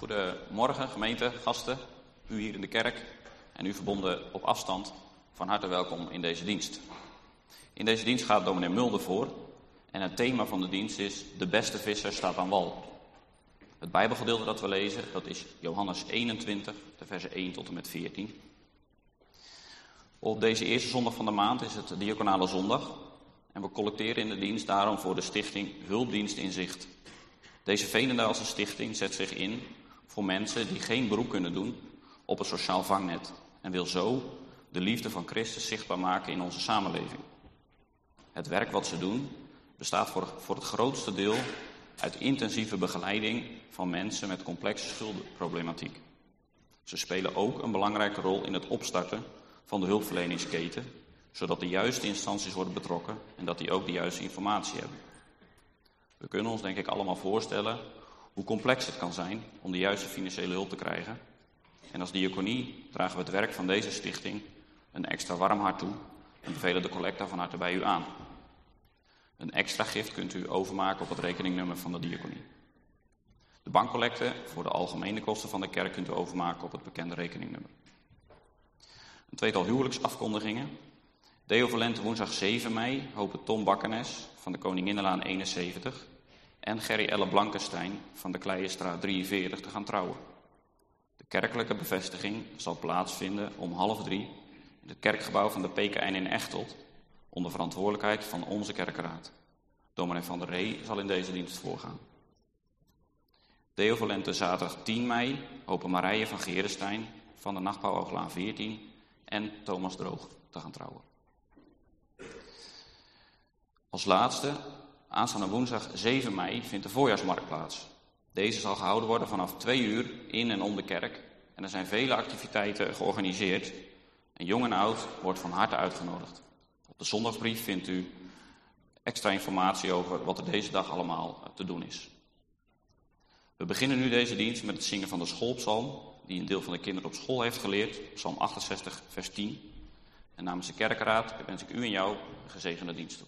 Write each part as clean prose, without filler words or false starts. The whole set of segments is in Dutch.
Goedemorgen gemeente, gasten, u hier in de kerk en u verbonden op afstand. Van harte welkom in deze dienst. In deze dienst gaat dominee Mulder voor en het thema van de dienst is: de beste visser staat aan wal. Het Bijbelgedeelte dat we lezen, dat is Johannes 21, de versen 1 tot en met 14. Op deze eerste zondag van de maand is het diaconale zondag en we collecteren in de dienst daarom voor de stichting Hulpdienst in Zicht. Deze Veenendaalse stichting zet zich in voor mensen die geen beroep kunnen doen op een sociaal vangnet en wil zo de liefde van Christus zichtbaar maken in onze samenleving. Het werk wat ze doen bestaat voor het grootste deel uit intensieve begeleiding van mensen met complexe schuldenproblematiek. Ze spelen ook een belangrijke rol in het opstarten van de hulpverleningsketen, zodat de juiste instanties worden betrokken en dat die ook de juiste informatie hebben. We kunnen ons denk ik allemaal voorstellen hoe complex het kan zijn om de juiste financiële hulp te krijgen. En als diaconie dragen we het werk van deze stichting een extra warm hart toe en bevelen de collecta van harte bij u aan. Een extra gift kunt u overmaken op het rekeningnummer van de diaconie. De bankcollecte voor de algemene kosten van de kerk kunt u overmaken op het bekende rekeningnummer. Een tweetal huwelijksafkondigingen. Deo Valente woensdag 7 mei hopen Tom Bakkenes van de Koninginnenlaan 71 en Gerry Elle Blankenstein van de Kleienstraat 43 te gaan trouwen. De kerkelijke bevestiging zal plaatsvinden om 14:30 in het kerkgebouw van de PKN in Echteld onder verantwoordelijkheid van onze kerkenraad. Dominee van der Ree zal in deze dienst voorgaan. Deo Valente zaterdag 10 mei hopen Marije van Gerenstein van de Nachtbouwooglaan 14 en Thomas Droog te gaan trouwen. Als laatste, aanstaande woensdag 7 mei vindt de voorjaarsmarkt plaats. Deze zal gehouden worden vanaf 2 uur in en om de kerk en er zijn vele activiteiten georganiseerd. En jong en oud wordt van harte uitgenodigd. Op de zondagsbrief vindt u extra informatie over wat er deze dag allemaal te doen is. We beginnen nu deze dienst met het zingen van de schoolpsalm, die een deel van de kinderen op school heeft geleerd, psalm 68, vers 10. En namens de kerkenraad wens ik u en jou een gezegende dienst toe.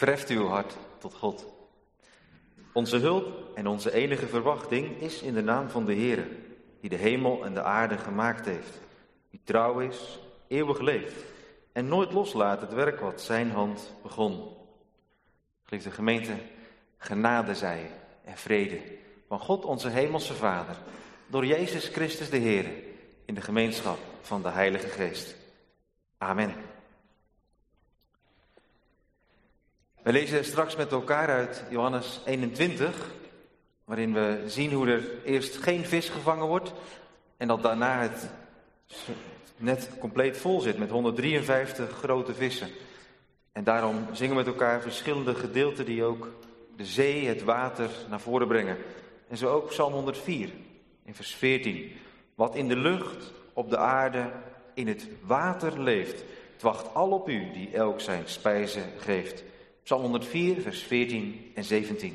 Verheft uw hart tot God. Onze hulp en onze enige verwachting is in de naam van de Heere, die de hemel en de aarde gemaakt heeft, die trouw is, eeuwig leeft en nooit loslaat het werk wat zijn hand begon. Geliefde gemeente, genade zij en vrede van God onze hemelse Vader, door Jezus Christus de Heere, in de gemeenschap van de Heilige Geest. Amen. We lezen straks met elkaar uit Johannes 21, waarin we zien hoe er eerst geen vis gevangen wordt en dat daarna het net compleet vol zit met 153 grote vissen. En daarom zingen we met elkaar verschillende gedeelten die ook de zee, het water naar voren brengen. En zo ook Psalm 104 in vers 14. Wat in de lucht, op de aarde, in het water leeft, het wacht al op u die elk zijn spijze geeft. Psalm 104 vers 14 en 17.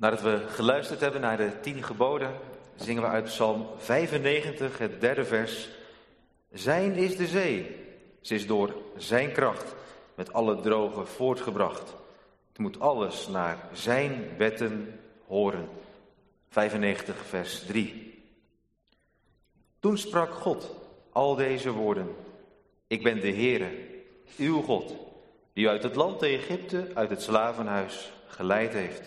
Nadat we geluisterd hebben naar de 10 geboden, zingen we uit Psalm 95, het 3e vers. Zijn is de zee, ze is door zijn kracht met alle drogen voortgebracht. Het moet alles naar zijn wetten horen. 95 vers 3. Toen sprak God al deze woorden. Ik ben de Heere, uw God, die u uit het land Egypte, uit het slavenhuis geleid heeft.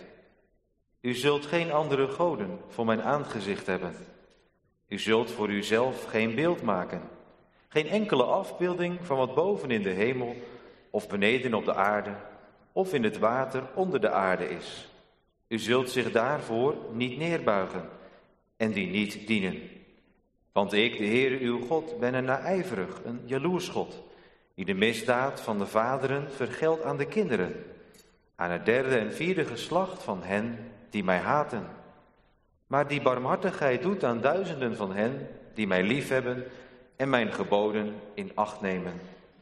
U zult geen andere goden voor mijn aangezicht hebben. U zult voor uzelf geen beeld maken. Geen enkele afbeelding van wat boven in de hemel of beneden op de aarde of in het water onder de aarde is. U zult zich daarvoor niet neerbuigen en die niet dienen. Want ik, de Heere uw God, ben een naijverig, een jaloers God, die de misdaad van de vaderen vergeldt aan de kinderen, aan het 3e en 4e geslacht van hen die mij haten, maar die barmhartigheid doet aan duizenden van hen die mij liefhebben en mijn geboden in acht nemen.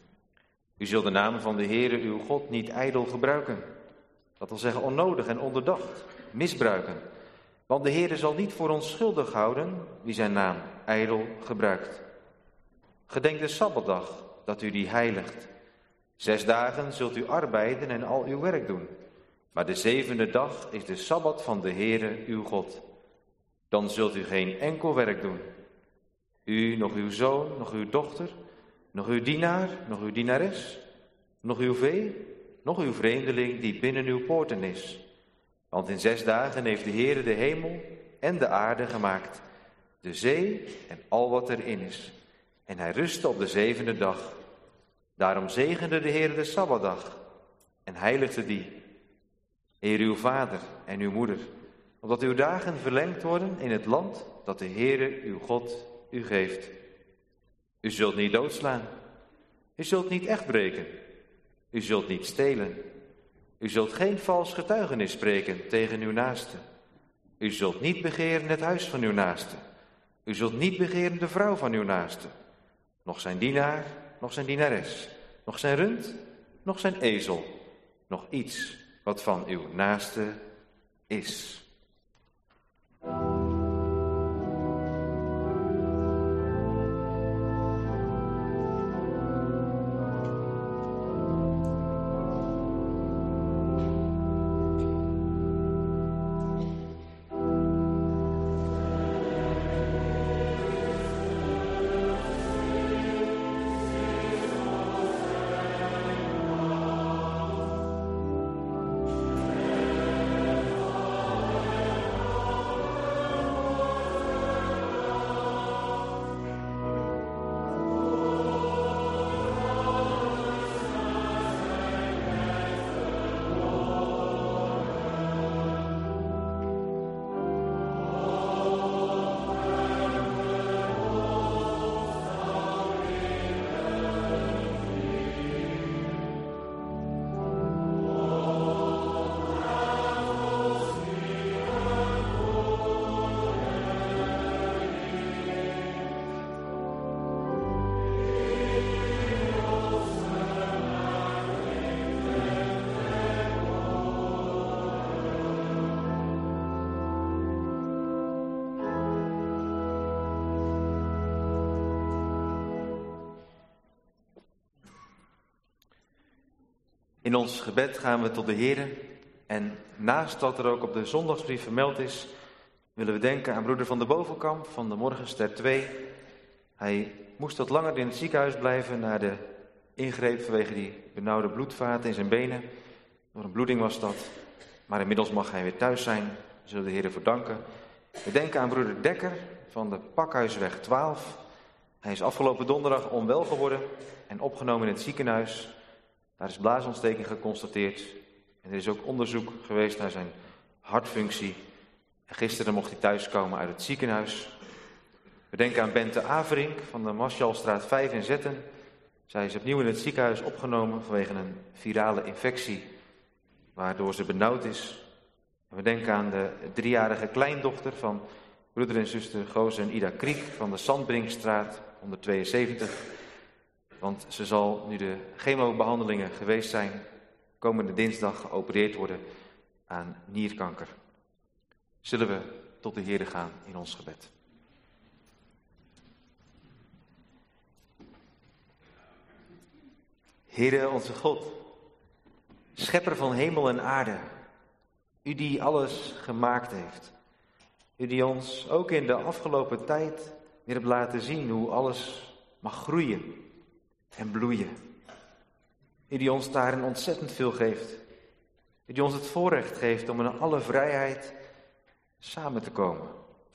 U zult de naam van de Heere uw God niet ijdel gebruiken, dat wil zeggen onnodig en onderdacht, misbruiken. Want de Heere zal niet voor ons schuldig houden wie zijn naam ijdel gebruikt. Gedenk de Sabbatdag, dat u die heiligt. 6 dagen zult u arbeiden en al uw werk doen. Maar de 7e dag is de Sabbat van de Heere uw God. Dan zult u geen enkel werk doen. U, nog uw zoon, nog uw dochter, nog uw dienaar, nog uw dienares, nog uw vee, nog uw vreemdeling die binnen uw poorten is. Want in 6 dagen heeft de Heere de hemel en de aarde gemaakt, de zee en al wat erin is. En hij rustte op de 7e dag. Daarom zegende de Heere de Sabbatdag en heiligde die. Eer uw vader en uw moeder, opdat uw dagen verlengd worden in het land dat de Heere uw God u geeft. U zult niet doodslaan. U zult niet echt breken. U zult niet stelen. U zult geen vals getuigenis spreken tegen uw naaste. U zult niet begeren het huis van uw naaste. U zult niet begeren de vrouw van uw naaste. Nog zijn dienaar, nog zijn dienares. Nog zijn rund, nog zijn ezel. Nog iets wat van uw naaste is. In ons gebed gaan we tot de Heere en naast wat er ook op de zondagsbrief vermeld is, willen we denken aan broeder Van de Bovenkamp van de Morgenster 2. Hij moest wat langer in het ziekenhuis blijven na de ingreep vanwege die benauwde bloedvaten in zijn benen. Door een bloeding was dat, maar inmiddels mag hij weer thuis zijn. We zullen de Heere voor danken. We denken aan broeder Dekker van de Pakhuisweg 12. Hij is afgelopen donderdag onwel geworden en opgenomen in het ziekenhuis. Daar is blaasontsteking geconstateerd en er is ook onderzoek geweest naar zijn hartfunctie. En gisteren mocht hij thuiskomen uit het ziekenhuis. We denken aan Bente Averink van de Marschalstraat 5 in Zetten. Zij is opnieuw in het ziekenhuis opgenomen vanwege een virale infectie, waardoor ze benauwd is. En we denken aan de 3-jarige kleindochter van broeder en zuster Goos en Ida Kriek van de Sandbrinkstraat 172. Want ze zal, nu de chemobehandelingen geweest zijn, komende dinsdag geopereerd worden aan nierkanker. Zullen we tot de Heere gaan in ons gebed. Heere onze God, schepper van hemel en aarde, u die alles gemaakt heeft. U die ons ook in de afgelopen tijd weer hebt laten zien hoe alles mag groeien en bloeien. U die ons daarin ontzettend veel geeft. U die ons het voorrecht geeft om in alle vrijheid samen te komen.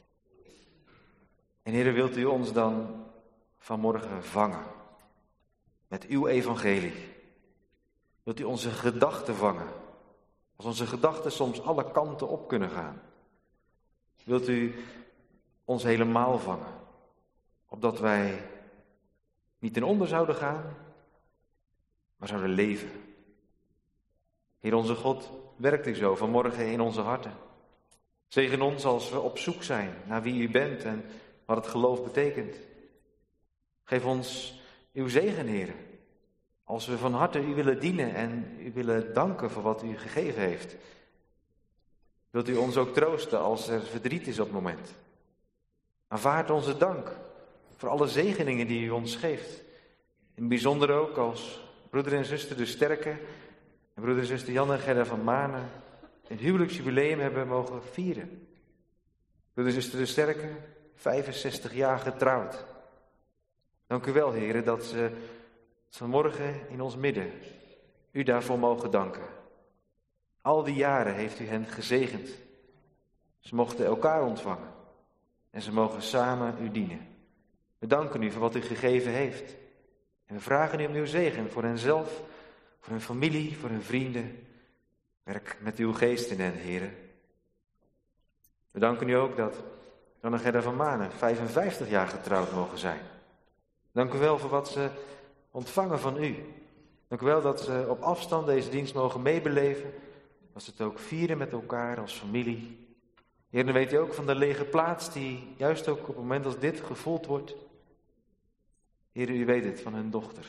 En Heere, wilt u ons dan vanmorgen vangen met uw evangelie? Wilt u onze gedachten vangen? Als onze gedachten soms alle kanten op kunnen gaan. Wilt u ons helemaal vangen? Opdat wij niet ten onder zouden gaan, maar zouden leven. Heer onze God, werkt u zo vanmorgen in onze harten. Zegen ons als we op zoek zijn naar wie u bent en wat het geloof betekent. Geef ons uw zegen, Heer. Als we van harte u willen dienen en u willen danken voor wat u gegeven heeft. Wilt u ons ook troosten als er verdriet is op het moment. Aanvaard onze dank voor alle zegeningen die u ons geeft. In het bijzonder ook als broeder en zuster de Sterke en broeder en zuster Jan en Gerda van Manen een huwelijksjubileum hebben mogen vieren. Broeder en zuster de Sterke, 65 jaar getrouwd. Dank u wel, heren, dat ze vanmorgen in ons midden u daarvoor mogen danken. Al die jaren heeft u hen gezegend. Ze mochten elkaar ontvangen en ze mogen samen u dienen. We danken u voor wat u gegeven heeft. En we vragen u om uw zegen voor henzelf, voor hun familie, voor hun vrienden. Werk met uw geest in hen, heren. We danken u ook dat Jan en Gerda van Manen 55 jaar getrouwd mogen zijn. Dank u wel voor wat ze ontvangen van u. Dank u wel dat ze op afstand deze dienst mogen meebeleven. Dat ze het ook vieren met elkaar als familie. Heer, dan weet u ook van de lege plaats die juist ook op een moment als dit gevoeld wordt. Heer, u weet het van hun dochter.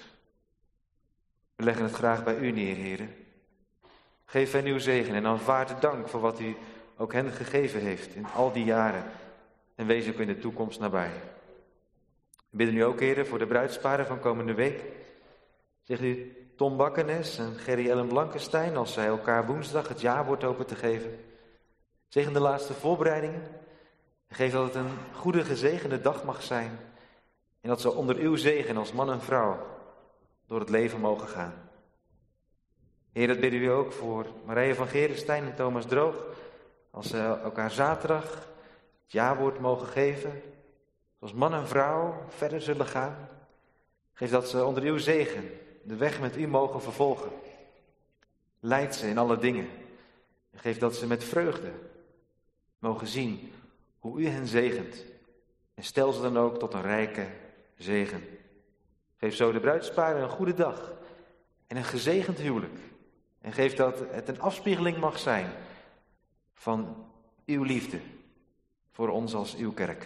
We leggen het graag bij u neer, Heer. Geef hen uw zegen en aanvaard de dank voor wat u ook hen gegeven heeft in al die jaren. En wees ook in de toekomst nabij. We bidden u ook, Heer, voor de bruidsparen van komende week. Zegt u Tom Bakkenes en Gerry Ellen Blankenstein als zij elkaar woensdag het jaarwoord open te geven. Zegen de laatste voorbereidingen. En geef dat het een goede, gezegende dag mag zijn. En dat ze onder uw zegen als man en vrouw door het leven mogen gaan. Heer, dat bidden u ook voor Marije van Gerenstein en Thomas Droog. Als ze elkaar zaterdag het jaarwoord mogen geven. Als man en vrouw verder zullen gaan. Geef dat ze onder uw zegen de weg met u mogen vervolgen. Leid ze in alle dingen. En geef dat ze met vreugde mogen zien hoe u hen zegent. En stel ze dan ook tot een rijke zegen. Geef zo de bruidsparen een goede dag en een gezegend huwelijk. En geef dat het een afspiegeling mag zijn van uw liefde voor ons als uw kerk.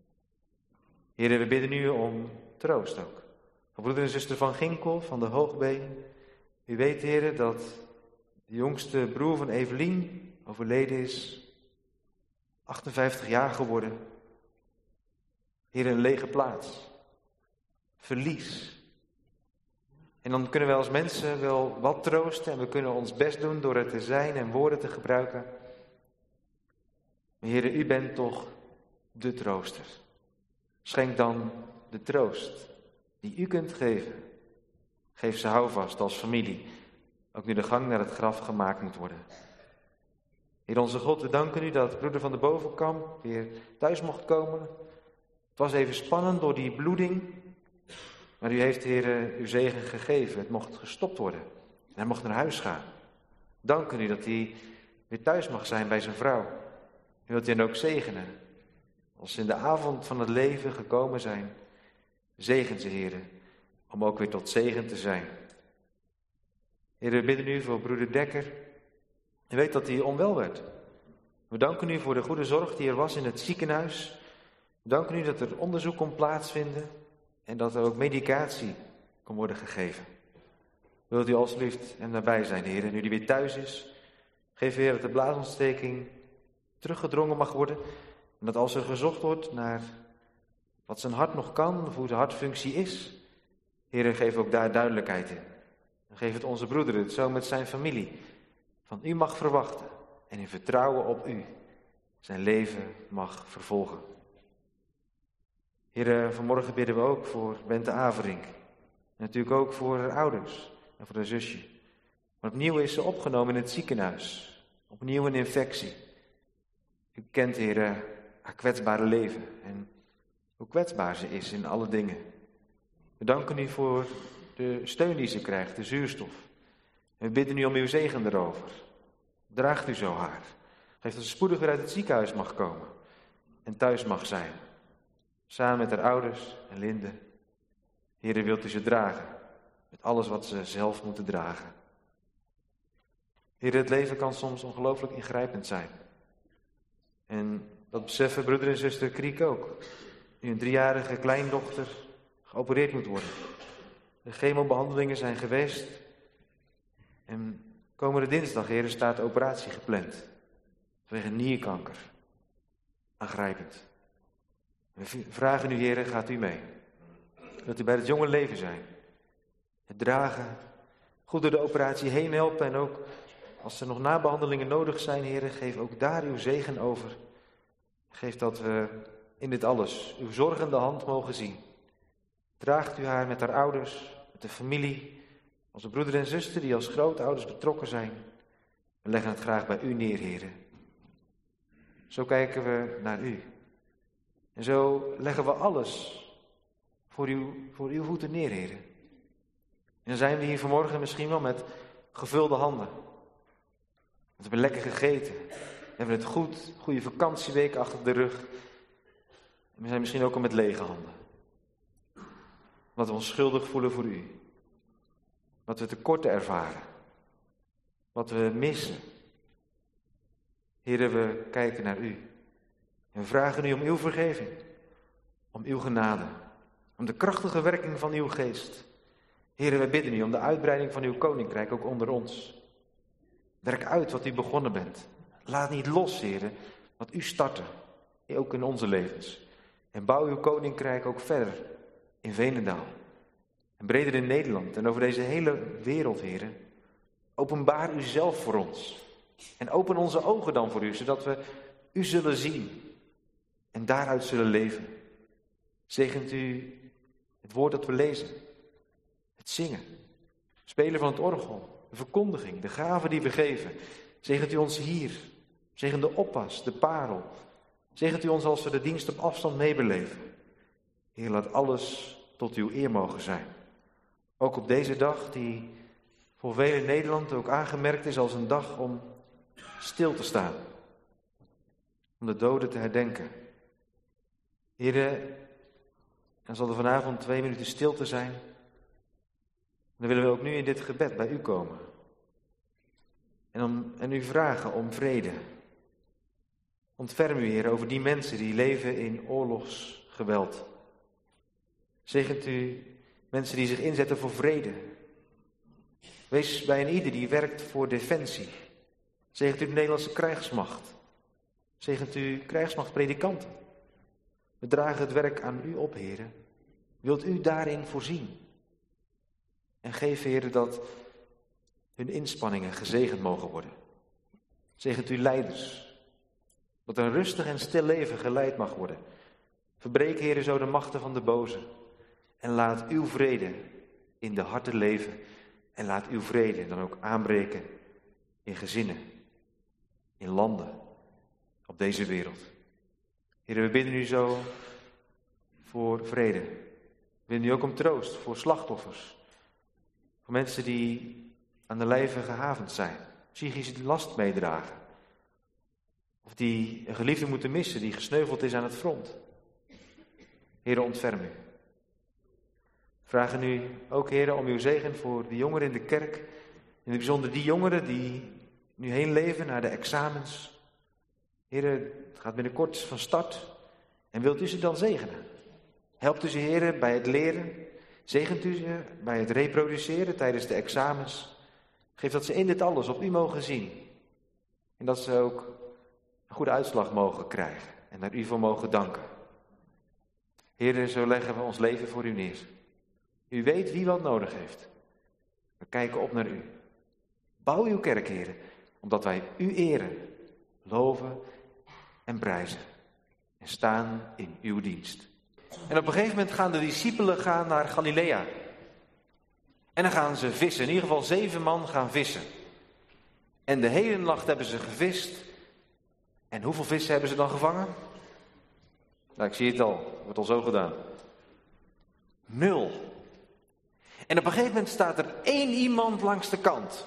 Heer, we bidden u om troost ook. Voor broeder en zuster van Ginkel, van de Hoogbeen. U weet, Heer, dat de jongste broer van Evelien overleden is. 58 jaar geworden. Heer, een lege plaats. Verlies. En dan kunnen wij als mensen wel wat troosten en we kunnen ons best doen door er te zijn en woorden te gebruiken. Maar Heer, u bent toch de trooster. Schenk dan de troost die u kunt geven. Geef ze houvast als familie, ook nu de gang naar het graf gemaakt moet worden. Heer onze God, we danken u dat broeder van de Bovenkamp weer thuis mocht komen. Het was even spannend door die bloeding, maar u heeft, Heer, uw zegen gegeven. Het mocht gestopt worden en hij mocht naar huis gaan. Danken u dat hij weer thuis mag zijn bij zijn vrouw. U wilt hen ook zegenen. Als ze in de avond van het leven gekomen zijn, zegen ze, Heer, om ook weer tot zegen te zijn. Heer, we bidden u voor broeder Dekker. U weet dat hij onwel werd. We danken u voor de goede zorg die er was in het ziekenhuis. We danken u dat er onderzoek kon plaatsvinden en dat er ook medicatie kon worden gegeven. Wilt u alsjeblieft hem nabij zijn, Heer, nu hij weer thuis is. Geef, Heer, dat de blaasontsteking teruggedrongen mag worden. En dat als er gezocht wordt naar wat zijn hart nog kan, of hoe de hartfunctie is, Heere, geef ook daar duidelijkheid in. En geef het onze broeder het zo met zijn familie van u mag verwachten en in vertrouwen op u zijn leven mag vervolgen. Heere, vanmorgen bidden we ook voor Bente Averink. En natuurlijk ook voor haar ouders en voor haar zusje. Maar opnieuw is ze opgenomen in het ziekenhuis. Opnieuw een infectie. U kent, Heere, haar kwetsbare leven en hoe kwetsbaar ze is in alle dingen. We danken u voor de steun die ze krijgt, de zuurstof. En we bidden u om uw zegen erover. Draagt u zo haar. Geef dat ze spoedig weer uit het ziekenhuis mag komen en thuis mag zijn. Samen met haar ouders en Linde. Heere, wilt u ze dragen met alles wat ze zelf moeten dragen. Heere, het leven kan soms ongelooflijk ingrijpend zijn. En dat beseffen broeder en zuster Kriek ook. Nu een 3-jarige kleindochter geopereerd moet worden. De chemobehandelingen zijn geweest. En komende dinsdag, Heere, staat de operatie gepland. Vanwege nierkanker. Aangrijpend. We vragen u, Heere, gaat u mee. Dat u bij het jonge leven zijn. Het dragen. Goed door de operatie heen helpen. En ook als er nog nabehandelingen nodig zijn, Heere, geef ook daar uw zegen over. Geef dat we in dit alles uw zorgende hand mogen zien. Draagt u haar met haar ouders, met de familie, onze broeder en zuster die als grootouders betrokken zijn. We leggen het graag bij u neer, Heere. Zo kijken we naar u. En zo leggen we alles voor uw voeten neer, Heere. En dan zijn we hier vanmorgen misschien wel met gevulde handen. We hebben lekker gegeten. We hebben het goed, goede vakantieweek achter de rug. En we zijn misschien ook al met lege handen. Wat we ons schuldig voelen voor u. Wat we tekorten ervaren. Wat we missen. Heere, we kijken naar u. En we vragen u om uw vergeving. Om uw genade. Om de krachtige werking van uw geest. Heere, wij bidden u om de uitbreiding van uw koninkrijk ook onder ons. Werk uit wat u begonnen bent. Laat niet los, Heere, wat u startte. Ook in onze levens. En bouw uw koninkrijk ook verder in Veenendaal. En breder in Nederland en over deze hele wereld, Heere. Openbaar u zelf voor ons. En open onze ogen dan voor u, zodat we u zullen zien. En daaruit zullen leven. Zegent u het woord dat we lezen. Het zingen. Spelen van het orgel. De verkondiging. De gaven die we geven. Zegent u ons hier. Zegent de oppas, de parel. Zegent u ons als we de dienst op afstand meebeleven. Heer, laat alles tot uw eer mogen zijn. Ook op deze dag die voor velen in Nederland ook aangemerkt is als een dag om stil te staan. Om de doden te herdenken. Heer, dan zal er vanavond 2 minuten stilte zijn. Dan willen we ook nu in dit gebed bij u komen. En u vragen om vrede. Ontferm u, Heer, over die mensen die leven in oorlogsgeweld. Zegent u mensen die zich inzetten voor vrede. Wees bij een ieder die werkt voor defensie. Zegent u de Nederlandse krijgsmacht. Zegent u krijgsmachtpredikanten. We dragen het werk aan u op, Heer. Wilt u daarin voorzien? En geef, Heer, dat hun inspanningen gezegend mogen worden. Zegent u leiders. Dat een rustig en stil leven geleid mag worden. Verbreek, Heer, zo de machten van de boze. En laat uw vrede in de harten leven. En laat uw vrede dan ook aanbreken in gezinnen, in landen, op deze wereld. Heer, we bidden u zo voor vrede. We bidden u ook om troost voor slachtoffers. Voor mensen die aan de lijve gehavend zijn. Psychische last meedragen. Of die een geliefde moeten missen die gesneuveld is aan het front. Heer, ontferm u. Vragen u ook, Heer, om uw zegen voor de jongeren in de kerk. In het bijzonder die jongeren die nu heen leven naar de examens. Heer, het gaat binnenkort van start. En wilt u ze dan zegenen? Helpt u ze, Heer, bij het leren. Zegent u ze bij het reproduceren tijdens de examens. Geef dat ze in dit alles op u mogen zien. En dat ze ook een goede uitslag mogen krijgen en daar u voor mogen danken. Heer, zo leggen we ons leven voor u neer. U weet wie wat nodig heeft. We kijken op naar u. Bouw uw kerk, Heer, omdat wij u eren, loven en prijzen. En staan in uw dienst. En op een gegeven moment gaan de discipelen naar Galilea. En dan gaan ze vissen. In ieder geval 7 man gaan vissen. En de hele nacht hebben ze gevist. En hoeveel vissen hebben ze dan gevangen? Nou, ik zie het al. Wordt al zo gedaan. 0. En op een gegeven moment staat er 1 iemand langs de kant.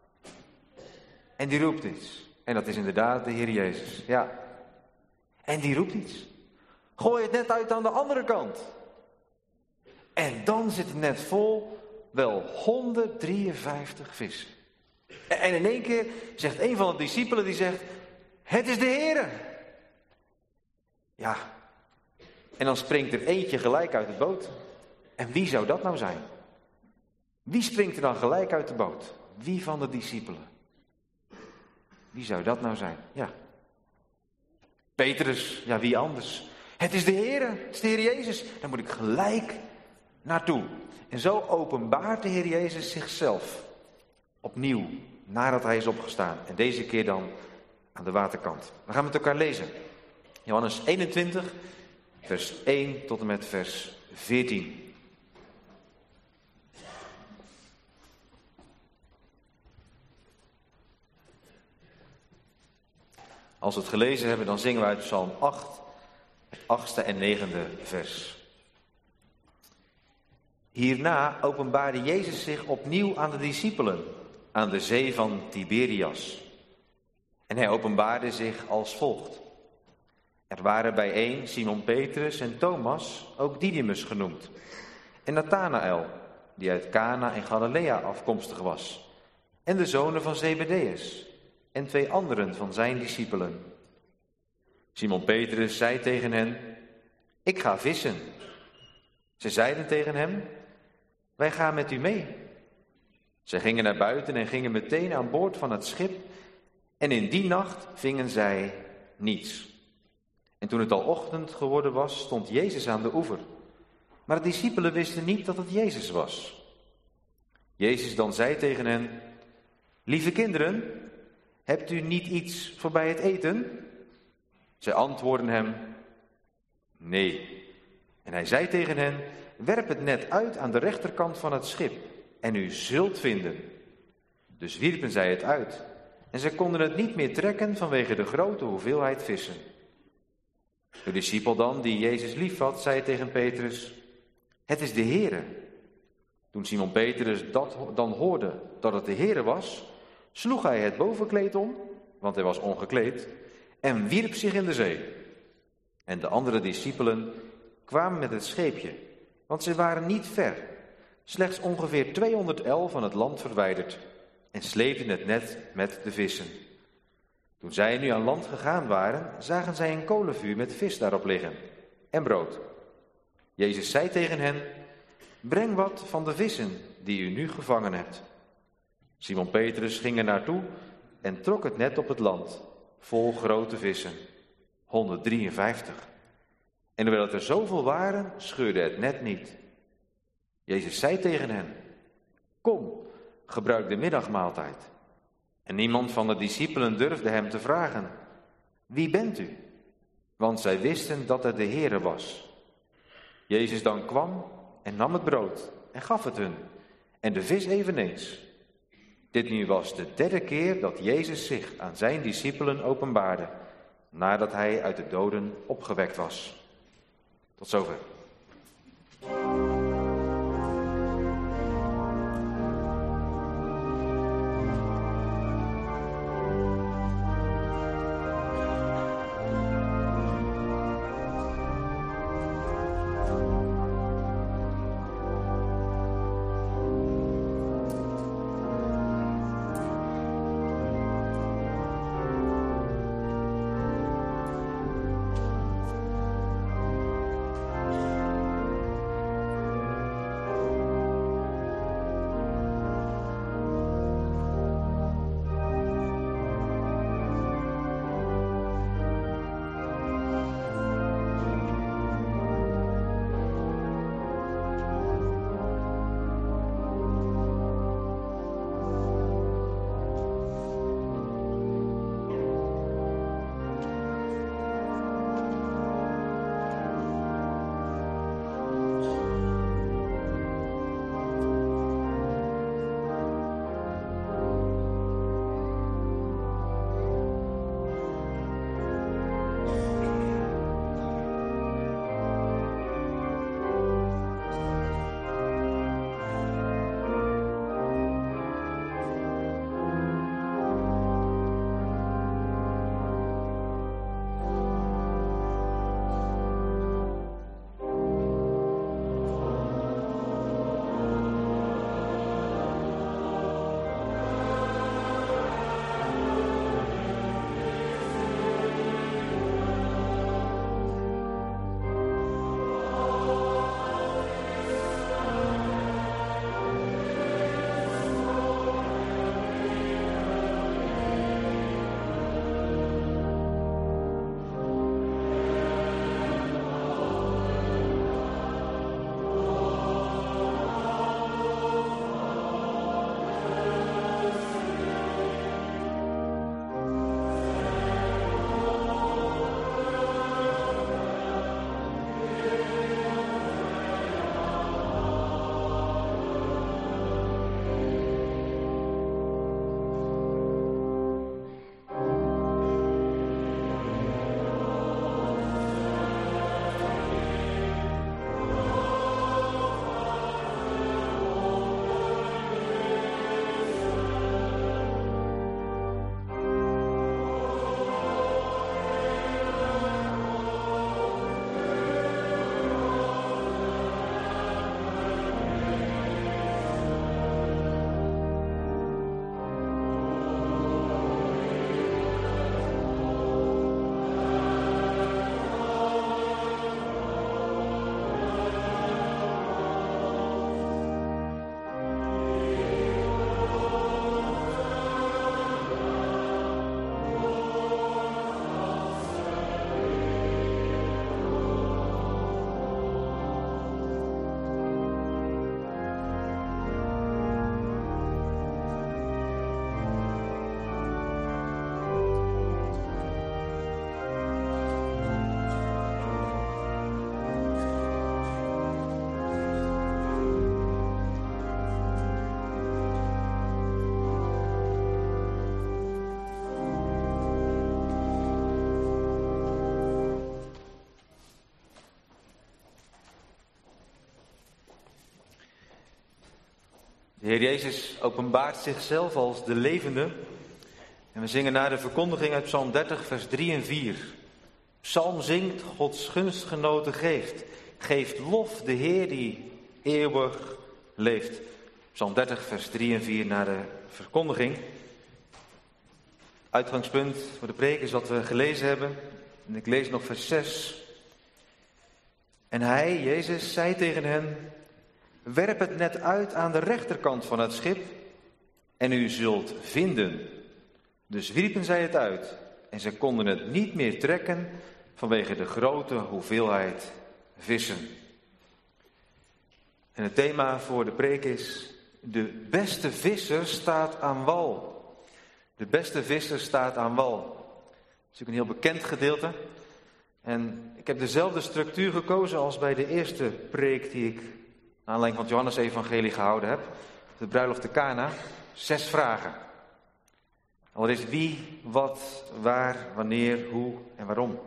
En die roept iets. En dat is inderdaad de Heer Jezus. Ja. En die roept iets. Gooi het net uit aan de andere kant. En dan zit het net vol, wel 153 vissen. En in één keer zegt een van de discipelen, die zegt, het is de Heere. Ja. En dan springt er eentje gelijk uit de boot. En wie zou dat nou zijn? Wie springt er dan gelijk uit de boot? Wie van de discipelen? Wie zou dat nou zijn? Ja. Petrus, ja, wie anders? Het is de Heer, het is de Heer Jezus. Daar moet ik gelijk naartoe. En zo openbaart de Heer Jezus zichzelf opnieuw, nadat hij is opgestaan. En deze keer dan aan de waterkant. Dan gaan we met elkaar lezen. Johannes 21, vers 1 tot en met vers 14. Als we het gelezen hebben, dan zingen we uit Psalm 8, het 8e en 9e vers. Hierna openbaarde Jezus zich opnieuw aan de discipelen, aan de zee van Tiberias. En hij openbaarde zich als volgt. Er waren bijeen Simon Petrus en Thomas, ook Didymus genoemd. En Nathanael, die uit Cana in Galilea afkomstig was. En de zonen van Zebedeus. En 2 anderen van zijn discipelen. Simon Petrus zei tegen hen, ik ga vissen. Ze zeiden tegen hem, wij gaan met u mee. Zij gingen naar buiten en gingen meteen aan boord van het schip. En in die nacht vingen zij niets. En toen het al ochtend geworden was, stond Jezus aan de oever. Maar de discipelen wisten niet dat het Jezus was. Jezus dan zei tegen hen, lieve kinderen, hebt u niet iets voor bij het eten? Zij antwoordden hem, nee. En hij zei tegen hen, werp het net uit aan de rechterkant van het schip en u zult vinden. Dus wierpen zij het uit en zij konden het niet meer trekken vanwege de grote hoeveelheid vissen. De discipel dan, die Jezus liefhad, zei tegen Petrus, het is de Heere. Toen Simon Petrus dat dan hoorde dat het de Heere was, sloeg hij het bovenkleed om, want hij was ongekleed, en wierp zich in de zee. En de andere discipelen kwamen met het scheepje, want ze waren niet ver, slechts ongeveer 200 el van het land verwijderd, en sleepten het net met de vissen. Toen zij nu aan land gegaan waren, zagen zij een kolenvuur met vis daarop liggen, en brood. Jezus zei tegen hen, breng wat van de vissen die u nu gevangen hebt. Simon Petrus ging er naartoe en trok het net op het land, vol grote vissen, 153. En hoewel het er zoveel waren, scheurde het net niet. Jezus zei tegen hen, kom, gebruik de middagmaaltijd. En niemand van de discipelen durfde hem te vragen, wie bent u? Want zij wisten dat het de Heere was. Jezus dan kwam en nam het brood en gaf het hun, en de vis eveneens. Dit nu was de 3e keer dat Jezus zich aan zijn discipelen openbaarde, nadat hij uit de doden opgewekt was. Tot zover. De Heer Jezus openbaart zichzelf als de levende. En we zingen na de verkondiging uit Psalm 30, vers 3 en 4. Psalm zingt, Gods gunstgenoten geeft. Geeft lof de Heer die eeuwig leeft. Psalm 30, vers 3 en 4 na de verkondiging. Uitgangspunt voor de preek is wat we gelezen hebben. En ik lees nog vers 6. En hij, Jezus, zei tegen hen: werp het net uit aan de rechterkant van het schip en u zult vinden. Dus wierpen zij het uit en ze konden het niet meer trekken vanwege de grote hoeveelheid vissen. En het thema voor de preek is: de beste visser staat aan wal. De beste visser staat aan wal. Dat is natuurlijk een heel bekend gedeelte. En ik heb dezelfde structuur gekozen als bij de eerste preek die ik naar aanleiding van het Johannes-evangelie gehouden heb. De bruiloft te Kana. 6 vragen. Allereerst wie, wat, waar, wanneer, hoe en waarom.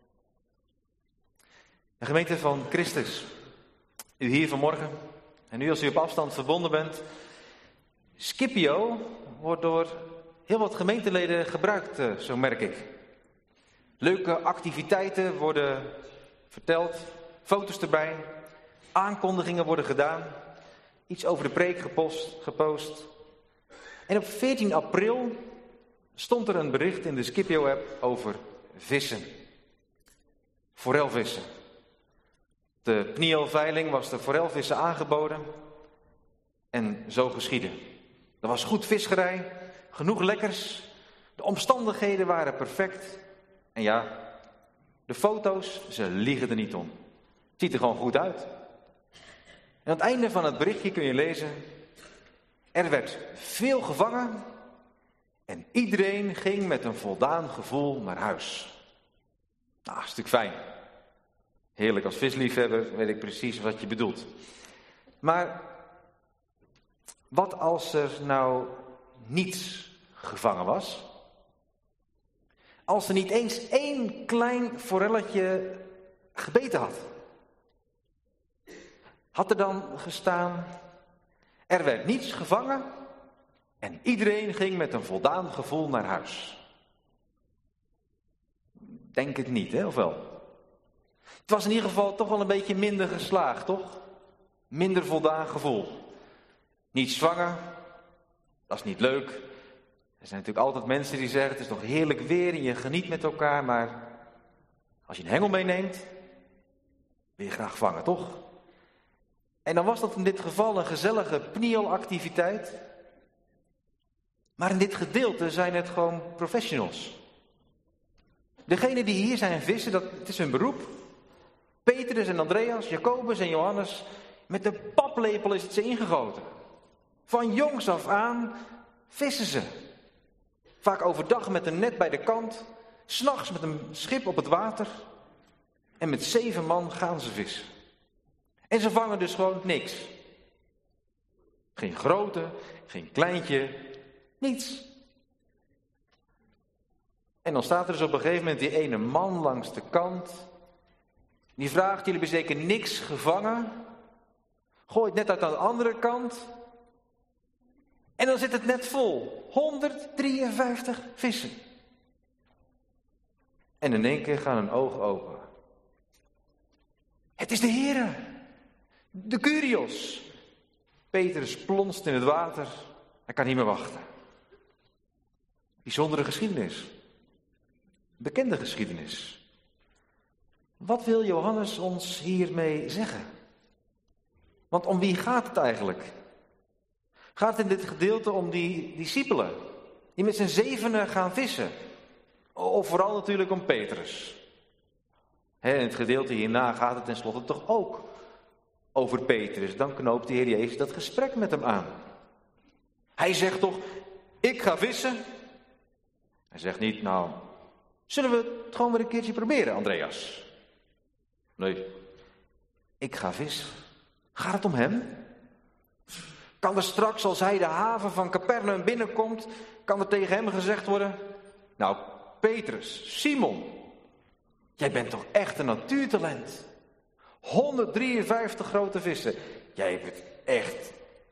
De gemeente van Christus. U hier vanmorgen. En nu als u op afstand verbonden bent. Scipio wordt door heel wat gemeenteleden gebruikt, zo merk ik. Leuke activiteiten worden verteld, foto's erbij, aankondigingen worden gedaan, iets over de preek gepost. En op 14 april stond er een bericht in de Scipio-app over vissen. Forelvissen. De Pniel-veiling was de forelvissen aangeboden en zo geschiedde. Er was goed visserij, genoeg lekkers, de omstandigheden waren perfect. En ja, de foto's, ze liegen er niet om. Het ziet er gewoon goed uit. En aan het einde van het berichtje kun je lezen: er werd veel gevangen en iedereen ging met een voldaan gevoel naar huis. Nou, dat is natuurlijk fijn. Heerlijk, als visliefhebber weet ik precies wat je bedoelt. Maar wat als er nou niets gevangen was? Als er niet eens 1 klein forelletje gebeten had. Had er dan gestaan: er werd niets gevangen en iedereen ging met een voldaan gevoel naar huis. Denk het niet, hè, of wel? Het was in ieder geval toch wel een beetje minder geslaagd, toch? Minder voldaan gevoel. Niets vangen, dat is niet leuk. Er zijn natuurlijk altijd mensen die zeggen: het is toch heerlijk weer en je geniet met elkaar, maar als je een hengel meeneemt, wil je graag vangen, toch? En dan was dat in dit geval een gezellige Pniel-activiteit. Maar in dit gedeelte zijn het gewoon professionals. Degenen die hier zijn vissen, het is hun beroep. Petrus en Andreas, Jacobus en Johannes, met de paplepel is het ze ingegoten. Van jongs af aan vissen ze. Vaak overdag met een net bij de kant, 's nachts met een schip op het water. En met 7 man gaan ze vissen. En ze vangen dus gewoon niks. Geen grote, geen kleintje, niets. En dan staat er dus op een gegeven moment die ene man langs de kant. Die vraagt: jullie hebben zeker niks gevangen? Gooi het net uit aan de andere kant. En dan zit het net vol. 153 vissen. En in één keer gaan hun ogen open. Het is de Heere. De Kyrios. Petrus plonst in het water. Hij kan niet meer wachten. Bijzondere geschiedenis. Bekende geschiedenis. Wat wil Johannes ons hiermee zeggen? Want om wie gaat het eigenlijk? Gaat het in dit gedeelte om die discipelen die met z'n 7 gaan vissen? Of vooral natuurlijk om Petrus. In het gedeelte hierna gaat het tenslotte toch ook over Petrus. Dan knoopt de Heer Jezus dat gesprek met hem aan. Hij zegt toch: ik ga vissen. Hij zegt niet: nou, zullen we het gewoon weer een keertje proberen, Andreas? Nee, ik ga vissen. Gaat het om hem? Kan er straks, als hij de haven van Capernaum binnenkomt, kan er tegen hem gezegd worden: nou, Petrus, Simon, jij bent toch echt een natuurtalent. 153 grote vissen. Jij bent echt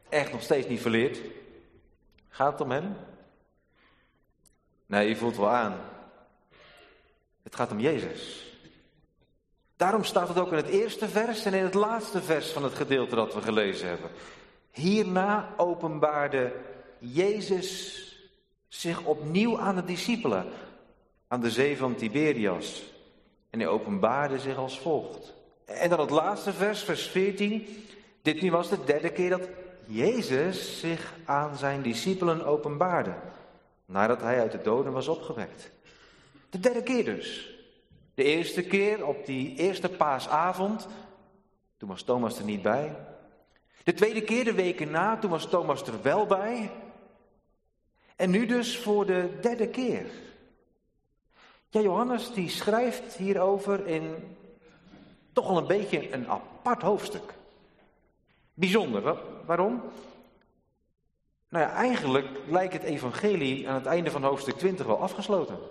echt nog steeds niet verleerd. Gaat het om hem? Nee, je voelt wel aan. Het gaat om Jezus. Daarom staat het ook in het eerste vers en in het laatste vers van het gedeelte dat we gelezen hebben. Hierna openbaarde Jezus zich opnieuw aan de discipelen, aan de zee van Tiberias. En hij openbaarde zich als volgt. En dan het laatste vers, vers 14. Dit nu was de derde keer dat Jezus zich aan zijn discipelen openbaarde, nadat hij uit de doden was opgewekt. De derde keer dus. De eerste keer op die eerste paasavond, toen was Thomas er niet bij. De tweede keer de weken na, toen was Thomas er wel bij. En nu dus voor de derde keer. Ja, Johannes die schrijft hierover in toch al een beetje een apart hoofdstuk. Bijzonder, waarom? Nou ja, eigenlijk lijkt het evangelie aan het einde van hoofdstuk 20 wel afgesloten.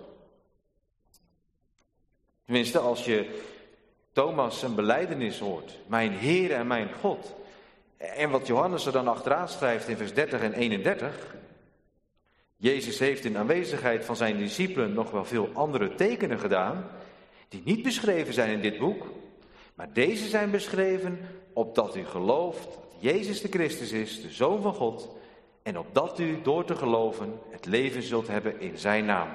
Tenminste, als je Thomas zijn belijdenis hoort, mijn Heer en mijn God. En wat Johannes er dan achteraan schrijft in vers 30 en 31. Jezus heeft in aanwezigheid van zijn discipelen nog wel veel andere tekenen gedaan, die niet beschreven zijn in dit boek. Maar deze zijn beschreven opdat u gelooft dat Jezus de Christus is, de Zoon van God. En opdat u door te geloven het leven zult hebben in zijn naam.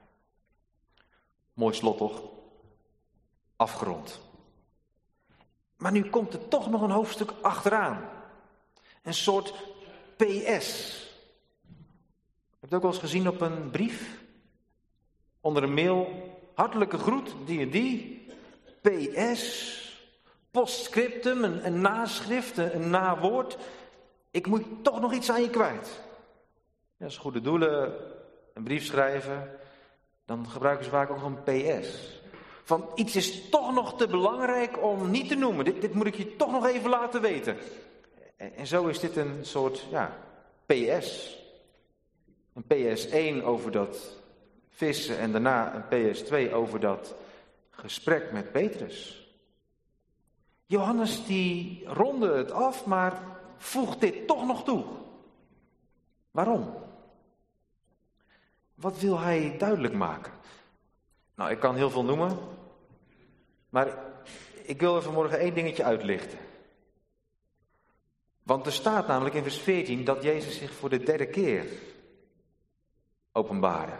Mooi slot toch? Afgerond. Maar nu komt er toch nog een hoofdstuk achteraan. Een soort PS. Heb je het ook wel eens gezien op een brief? Onder een mail, hartelijke groet, die en die. PS, postscriptum, een naschrift, een nawoord. Ik moet toch nog iets aan je kwijt. Ja, als goede doelen een brief schrijven, dan gebruiken ze vaak ook een PS. Van iets is toch nog te belangrijk om niet te noemen. Dit moet ik je toch nog even laten weten. En zo is dit een soort, PS. Een PS1 over dat vissen en daarna een PS2 over dat gesprek met Petrus. Johannes die ronde het af, maar voegt dit toch nog toe. Waarom? Wat wil hij duidelijk maken? Nou, ik kan heel veel noemen, maar ik wil er vanmorgen 1 dingetje uitlichten. Want er staat namelijk in vers 14 dat Jezus zich voor de derde keer openbaarde.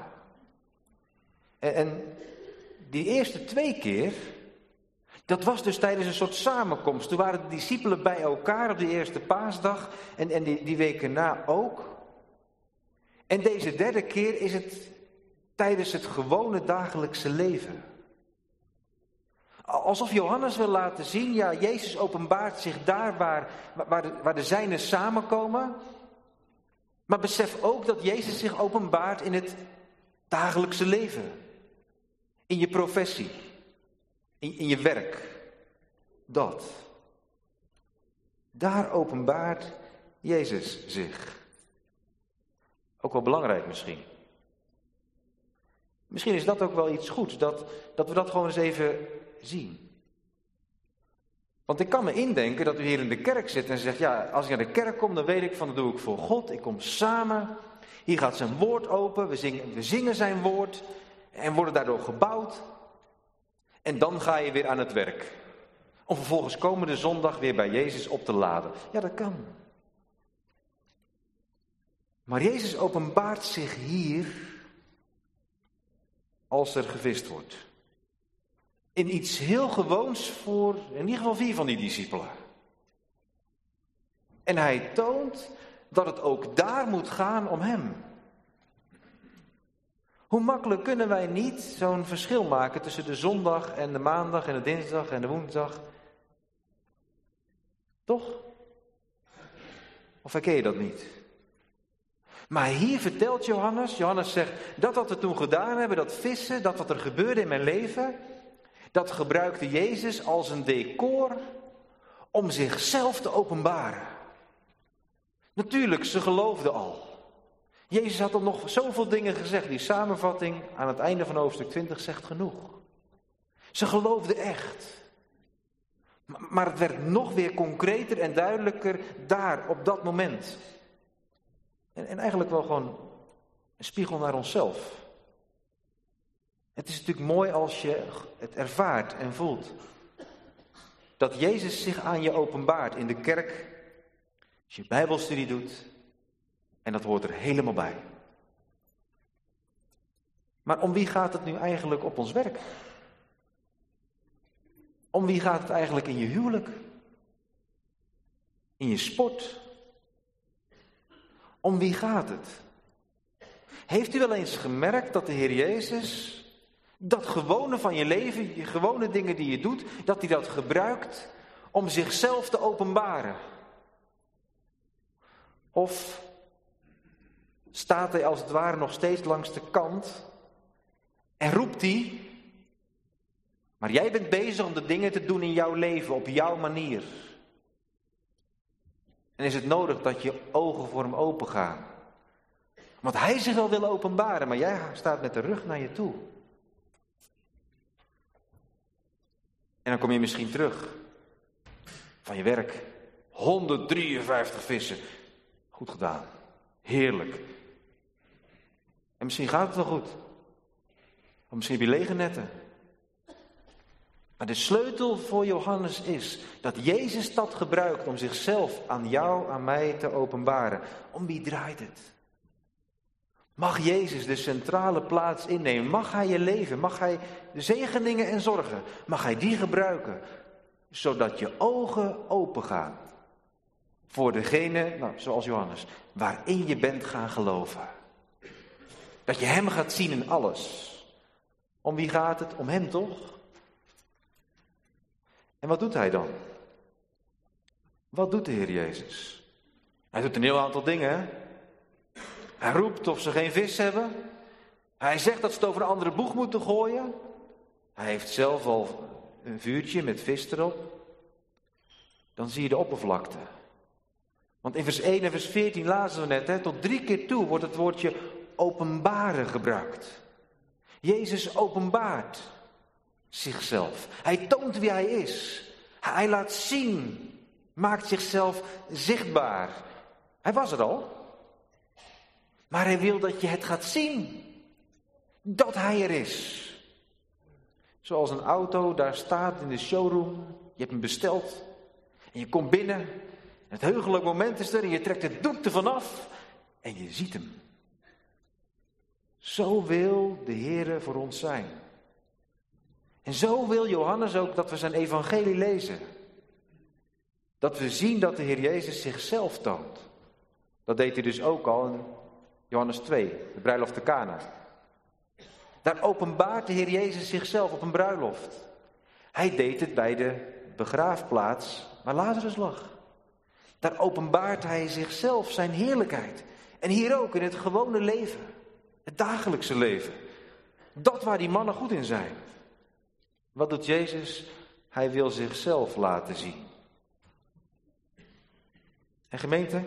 En die eerste 2 keer, dat was dus tijdens een soort samenkomst. Toen waren de discipelen bij elkaar op die eerste paasdag en die weken na ook. En deze derde keer is het tijdens het gewone dagelijkse leven. Alsof Johannes wil laten zien, ja, Jezus openbaart zich daar waar de zijnen samenkomen. Maar besef ook dat Jezus zich openbaart in het dagelijkse leven. In je professie. In je werk. Dat. Daar openbaart Jezus zich. Ook wel belangrijk misschien. Misschien is dat ook wel iets goeds, dat we dat gewoon eens even zien. Want ik kan me indenken dat u hier in de kerk zit en zegt, ja, als ik naar de kerk kom, dan weet ik van, dat doe ik voor God. Ik kom samen, hier gaat zijn woord open, we zingen zijn woord en worden daardoor gebouwd. En dan ga je weer aan het werk. Om vervolgens komende zondag weer bij Jezus op te laden. Ja, dat kan. Maar Jezus openbaart zich hier als er gevist wordt. In iets heel gewoons voor in ieder geval 4 van die discipelen. En hij toont dat het ook daar moet gaan om hem. Hoe makkelijk kunnen wij niet zo'n verschil maken tussen de zondag en de maandag en de dinsdag en de woensdag? Toch? Of herken je dat niet? Maar hier vertelt Johannes zegt, dat wat we toen gedaan hebben, dat vissen, dat wat er gebeurde in mijn leven, dat gebruikte Jezus als een decor om zichzelf te openbaren. Natuurlijk, ze geloofden al. Jezus had al nog zoveel dingen gezegd. Die samenvatting aan het einde van hoofdstuk 20 zegt genoeg. Ze geloofden echt. Maar het werd nog weer concreter en duidelijker daar, op dat moment. En eigenlijk wel gewoon een spiegel naar onszelf. Het is natuurlijk mooi als je het ervaart en voelt. Dat Jezus zich aan je openbaart in de kerk. Als je bijbelstudie doet. En dat hoort er helemaal bij. Maar om wie gaat het nu eigenlijk op ons werk? Om wie gaat het eigenlijk in je huwelijk? In je sport? Om wie gaat het? Heeft u wel eens gemerkt dat de Heer Jezus dat gewone van je leven, je gewone dingen die je doet, dat hij dat gebruikt om zichzelf te openbaren? Of staat hij als het ware nog steeds langs de kant en roept hij, maar jij bent bezig om de dingen te doen in jouw leven, op jouw manier. En is het nodig dat je ogen voor hem open gaan? Want hij zich wel wil openbaren, maar jij staat met de rug naar je toe. En dan kom je misschien terug van je werk. 153 vissen. Goed gedaan. Heerlijk. En misschien gaat het wel goed. Of misschien heb je lege netten. Maar de sleutel voor Johannes is dat Jezus dat gebruikt om zichzelf aan jou, aan mij te openbaren. Om wie draait het? Mag Jezus de centrale plaats innemen? Mag hij je leven? Mag hij de zegeningen en zorgen? Mag hij die gebruiken? Zodat je ogen open gaan. Voor degene, zoals Johannes, waarin je bent gaan geloven. Dat je hem gaat zien in alles. Om wie gaat het? Om hem toch? En wat doet hij dan? Wat doet de Heer Jezus? Hij doet een heel aantal dingen, hè? Hij roept of ze geen vis hebben. Hij zegt dat ze het over een andere boeg moeten gooien. Hij heeft zelf al een vuurtje met vis erop. Dan zie je de oppervlakte. Want in vers 1 en vers 14 lazen we net, hè, tot 3 keer toe wordt het woordje openbaren gebruikt. Jezus openbaart zichzelf. Hij toont wie hij is. Hij laat zien, maakt zichzelf zichtbaar. Hij was er al. Maar hij wil dat je het gaat zien. Dat hij er is. Zoals een auto daar staat in de showroom. Je hebt hem besteld. En je komt binnen. Het heugelijk moment is er. En je trekt het doek ervan af. En je ziet hem. Zo wil de Heere voor ons zijn. En zo wil Johannes ook dat we zijn evangelie lezen. Dat we zien dat de Heer Jezus zichzelf toont. Dat deed hij dus ook al in Johannes 2, de bruiloft te Kana. Daar openbaart de Heer Jezus zichzelf op een bruiloft. Hij deed het bij de begraafplaats waar Lazarus lag. Daar openbaart hij zichzelf, zijn heerlijkheid. En hier ook in het gewone leven. Het dagelijkse leven. Dat waar die mannen goed in zijn. Wat doet Jezus? Hij wil zichzelf laten zien. En gemeente,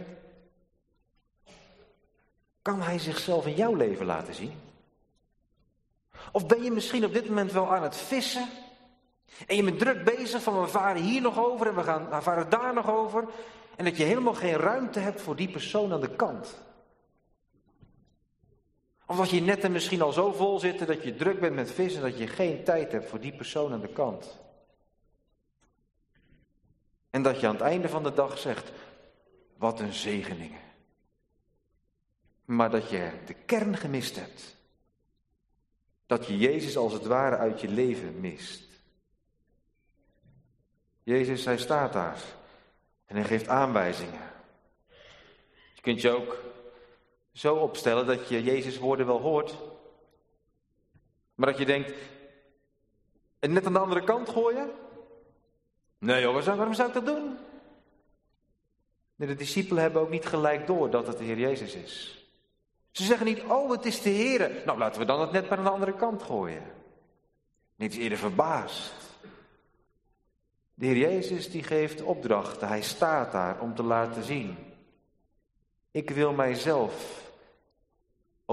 kan hij zichzelf in jouw leven laten zien? Of ben je misschien op dit moment wel aan het vissen? En je bent druk bezig van we varen hier nog over en we varen daar nog over. En dat je helemaal geen ruimte hebt voor die persoon aan de kant. Of dat je netten misschien al zo vol zitten dat je druk bent met vissen dat je geen tijd hebt voor die persoon aan de kant. En dat je aan het einde van de dag zegt, wat een zegeningen. Maar dat je de kern gemist hebt. Dat je Jezus als het ware uit je leven mist. Jezus, hij staat daar. En hij geeft aanwijzingen. Je kunt je ook zo opstellen dat je Jezus' woorden wel hoort. Maar dat je denkt, en net aan de andere kant gooien? Nee joh, waarom zou ik dat doen? De discipelen hebben ook niet gelijk door dat het de Heer Jezus is. Ze zeggen niet, oh het is de Heer. Nou laten we dan het net maar aan de andere kant gooien. Niet eens eerder verbaasd. De Heer Jezus die geeft opdrachten. Hij staat daar om te laten zien. Ik wil mijzelf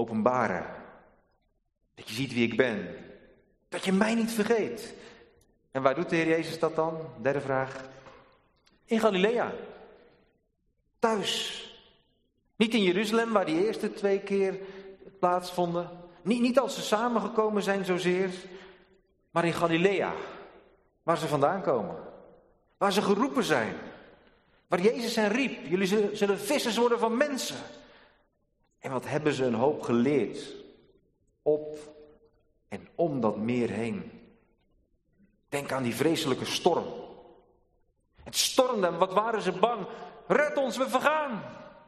openbaren. Dat je ziet wie ik ben. Dat je mij niet vergeet. En waar doet de Heer Jezus dat dan? Derde vraag. In Galilea. Thuis. Niet in Jeruzalem, waar die eerste 2 keer plaatsvonden. Niet als ze samengekomen zijn zozeer. Maar in Galilea. Waar ze vandaan komen. Waar ze geroepen zijn. Waar Jezus hen riep. Jullie zullen vissers worden van mensen. En wat hebben ze een hoop geleerd. Op en om dat meer heen. Denk aan die vreselijke storm. Het stormde en wat waren ze bang. Red ons, we vergaan.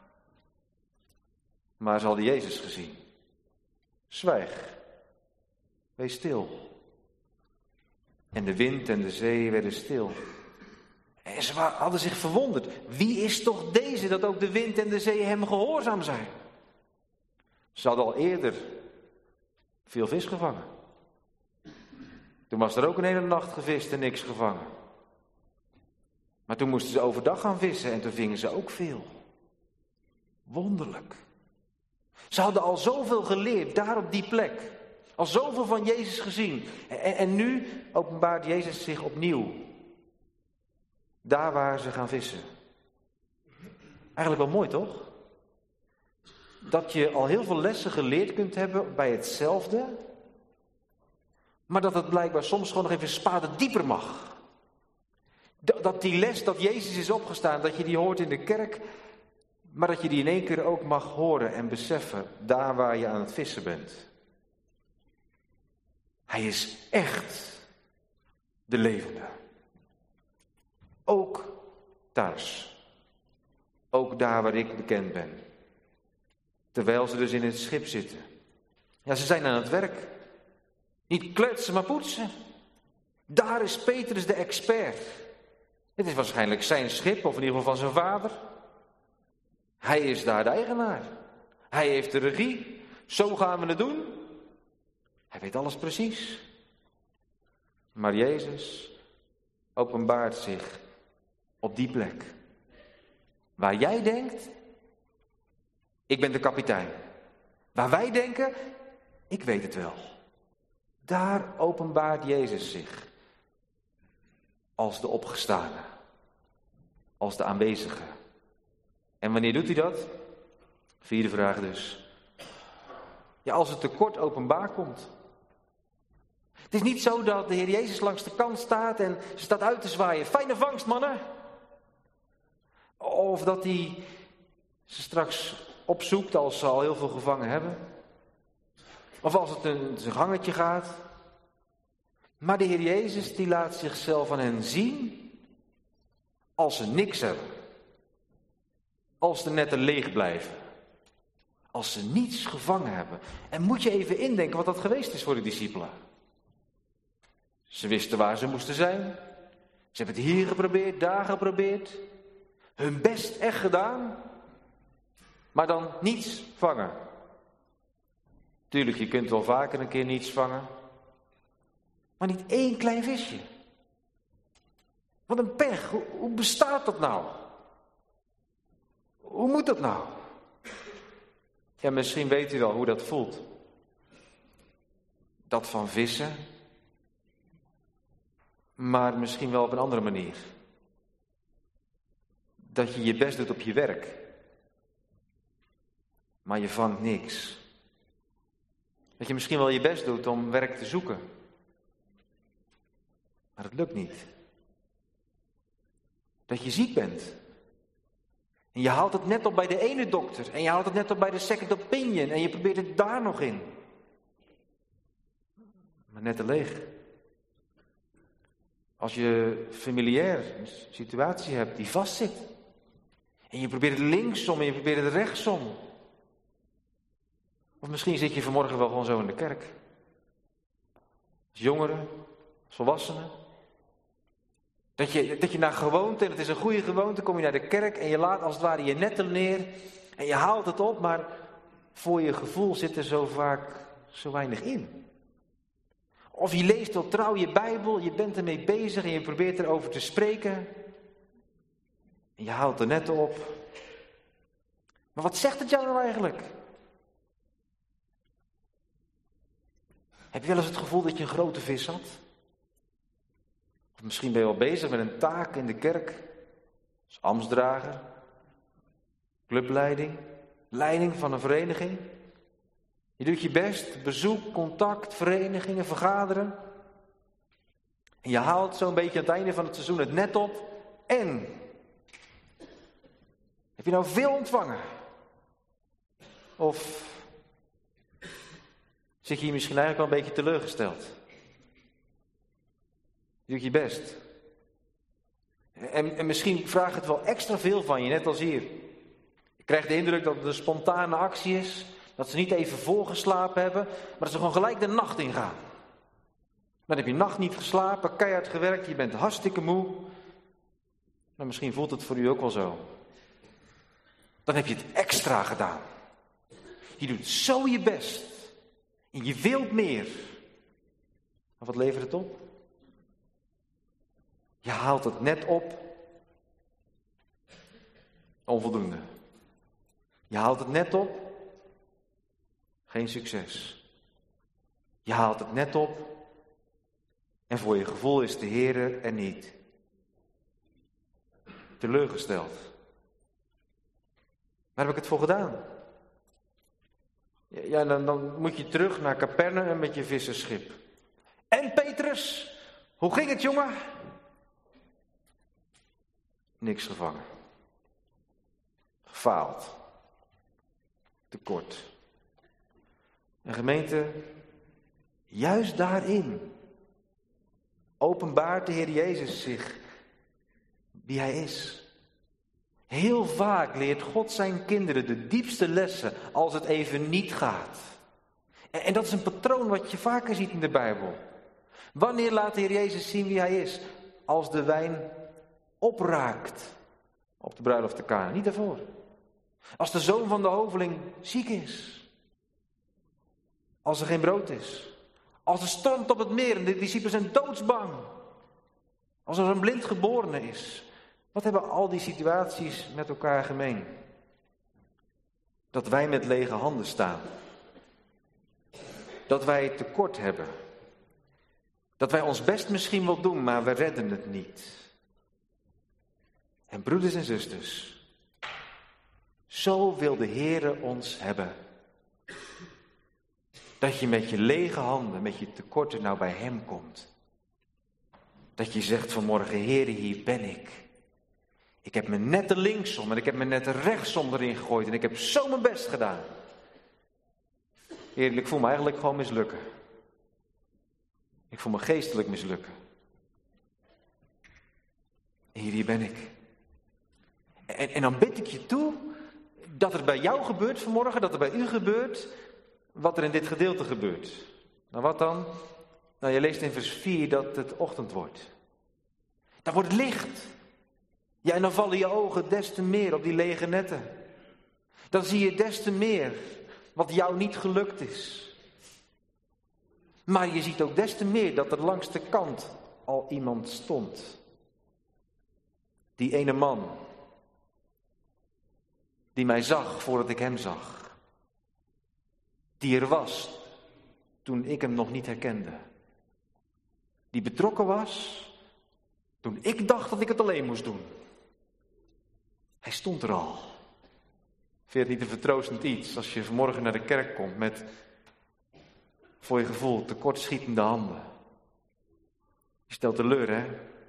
Maar ze hadden Jezus gezien. Zwijg. Wees stil. En de wind en de zee werden stil. En ze hadden zich verwonderd. Wie is toch deze dat ook de wind en de zee hem gehoorzaam zijn? Ze hadden al eerder veel vis gevangen. Toen was er ook een hele nacht gevist en niks gevangen. Maar toen moesten ze overdag gaan vissen en toen vingen ze ook veel. Wonderlijk. Ze hadden al zoveel geleerd daar op die plek. Al zoveel van Jezus gezien. En nu openbaart Jezus zich opnieuw. Daar waar ze gaan vissen. Eigenlijk wel mooi, toch? Dat je al heel veel lessen geleerd kunt hebben bij hetzelfde. Maar dat het blijkbaar soms gewoon nog even een spade dieper mag. Dat die les dat Jezus is opgestaan, dat je die hoort in de kerk. Maar dat je die in één keer ook mag horen en beseffen. Daar waar je aan het vissen bent. Hij is echt de levende. Ook thuis. Ook daar waar ik bekend ben. Terwijl ze dus in het schip zitten. Ja, ze zijn aan het werk. Niet kletsen, maar poetsen. Daar is Petrus de expert. Het is waarschijnlijk zijn schip, of in ieder geval van zijn vader. Hij is daar de eigenaar. Hij heeft de regie. Zo gaan we het doen. Hij weet alles precies. Maar Jezus openbaart zich op die plek. Waar jij denkt, ik ben de kapitein. Waar wij denken, ik weet het wel. Daar openbaart Jezus zich. Als de opgestane. Als de aanwezige. En wanneer doet hij dat? 4e vraag dus. Ja, als het tekort openbaar komt. Het is niet zo dat de Heer Jezus langs de kant staat en staat uit te zwaaien. Fijne vangst, mannen. Of dat hij ze straks opzoekt als ze al heel veel gevangen hebben. Of als het een gangetje gaat. Maar de Heer Jezus die laat zichzelf aan hen zien als ze niks hebben. Als de netten leeg blijven. Als ze niets gevangen hebben. En moet je even indenken wat dat geweest is voor de discipelen. Ze wisten waar ze moesten zijn. Ze hebben het hier geprobeerd, daar geprobeerd. Hun best echt gedaan. Maar dan niets vangen. Tuurlijk, je kunt wel vaker een keer niets vangen. Maar niet één klein visje. Wat een pech. Hoe bestaat dat nou? Hoe moet dat nou? Ja, misschien weet u wel hoe dat voelt. Dat van vissen. Maar misschien wel op een andere manier. Dat je je best doet op je werk. Maar je vangt niks. Dat je misschien wel je best doet om werk te zoeken. Maar het lukt niet. Dat je ziek bent. En je haalt het net op bij de ene dokter. En je haalt het net op bij de second opinion. En je probeert het daar nog in. Maar net te leeg. Als je familiair een situatie hebt die vastzit. En je probeert het linksom en je probeert het rechtsom. Of misschien zit je vanmorgen wel gewoon zo in de kerk. Als jongeren, als volwassenen. Dat je naar gewoonte, en het is een goede gewoonte, kom je naar de kerk en je laat als het ware je netten neer. En je haalt het op, maar voor je gevoel zit er zo vaak zo weinig in. Of je leest tot trouw je Bijbel, je bent ermee bezig en je probeert erover te spreken. En je haalt de netten op. Maar wat zegt het jou nou eigenlijk? Heb je wel eens het gevoel dat je een grote vis had? Misschien ben je wel bezig met een taak in de kerk. Als ambtsdrager, clubleiding, leiding van een vereniging. Je doet je best, bezoek, contact, verenigingen, vergaderen. En je haalt zo'n beetje aan het einde van het seizoen het net op. En heb je nou veel ontvangen? Of zit je hier misschien eigenlijk wel een beetje teleurgesteld? Je doet je best. En misschien vraagt het wel extra veel van je, net als hier. Je krijgt de indruk dat het een spontane actie is. Dat ze niet even voorgeslapen hebben, maar dat ze gewoon gelijk de nacht ingaan. Dan heb je nacht niet geslapen, keihard gewerkt, je bent hartstikke moe. Maar misschien voelt het voor u ook wel zo. Dan heb je het extra gedaan. Je doet zo je best. En je wilt meer. Maar wat levert het op? Je haalt het net op. Onvoldoende. Je haalt het net op. Geen succes. Je haalt het net op. En voor je gevoel is de Heer er niet. Teleurgesteld. Waar heb ik het voor gedaan? Ja, dan moet je terug naar Capernaum met je vissersschip. En Petrus, hoe ging het, jongen? Niks gevangen. Gefaald. Tekort. En gemeente, juist daarin openbaart de Heer Jezus zich wie Hij is. Heel vaak leert God zijn kinderen de diepste lessen als het even niet gaat. En dat is een patroon wat je vaker ziet in de Bijbel. Wanneer laat de Heer Jezus zien wie Hij is? Als de wijn opraakt op de bruiloft te Kana, niet daarvoor. Als de zoon van de hoveling ziek is. Als er geen brood is. Als er stormt op het meer en de discipelen zijn doodsbang. Als er een blind geborene is. Wat hebben al die situaties met elkaar gemeen? Dat wij met lege handen staan. Dat wij tekort hebben. Dat wij ons best misschien wel doen, maar we redden het niet. En broeders en zusters, zo wil de Heere ons hebben. Dat je met je lege handen, met je tekorten nou bij Hem komt. Dat je zegt vanmorgen, Heere, hier ben ik. Ik heb me net er linksom en ik heb me net er rechtsom erin gegooid en ik heb zo mijn best gedaan. Heer, ik voel me eigenlijk gewoon mislukken. Ik voel me geestelijk mislukken. Heer, hier ben ik. En dan bid ik je toe dat er bij jou gebeurt vanmorgen, dat er bij u gebeurt, wat er in dit gedeelte gebeurt. Nou, wat dan? Nou, je leest in vers 4 dat het ochtend wordt. Dan wordt het licht. Ja, en dan vallen je ogen des te meer op die lege netten. Dan zie je des te meer wat jou niet gelukt is. Maar je ziet ook des te meer dat er langs de kant al iemand stond. Die ene man. Die mij zag voordat ik hem zag. Die er was toen ik hem nog niet herkende. Die betrokken was toen ik dacht dat ik het alleen moest doen. Hij stond er al. Vind je het niet een vertroostend iets als je vanmorgen naar de kerk komt met, voor je gevoel, tekortschietende handen? Je stelt teleur, hè?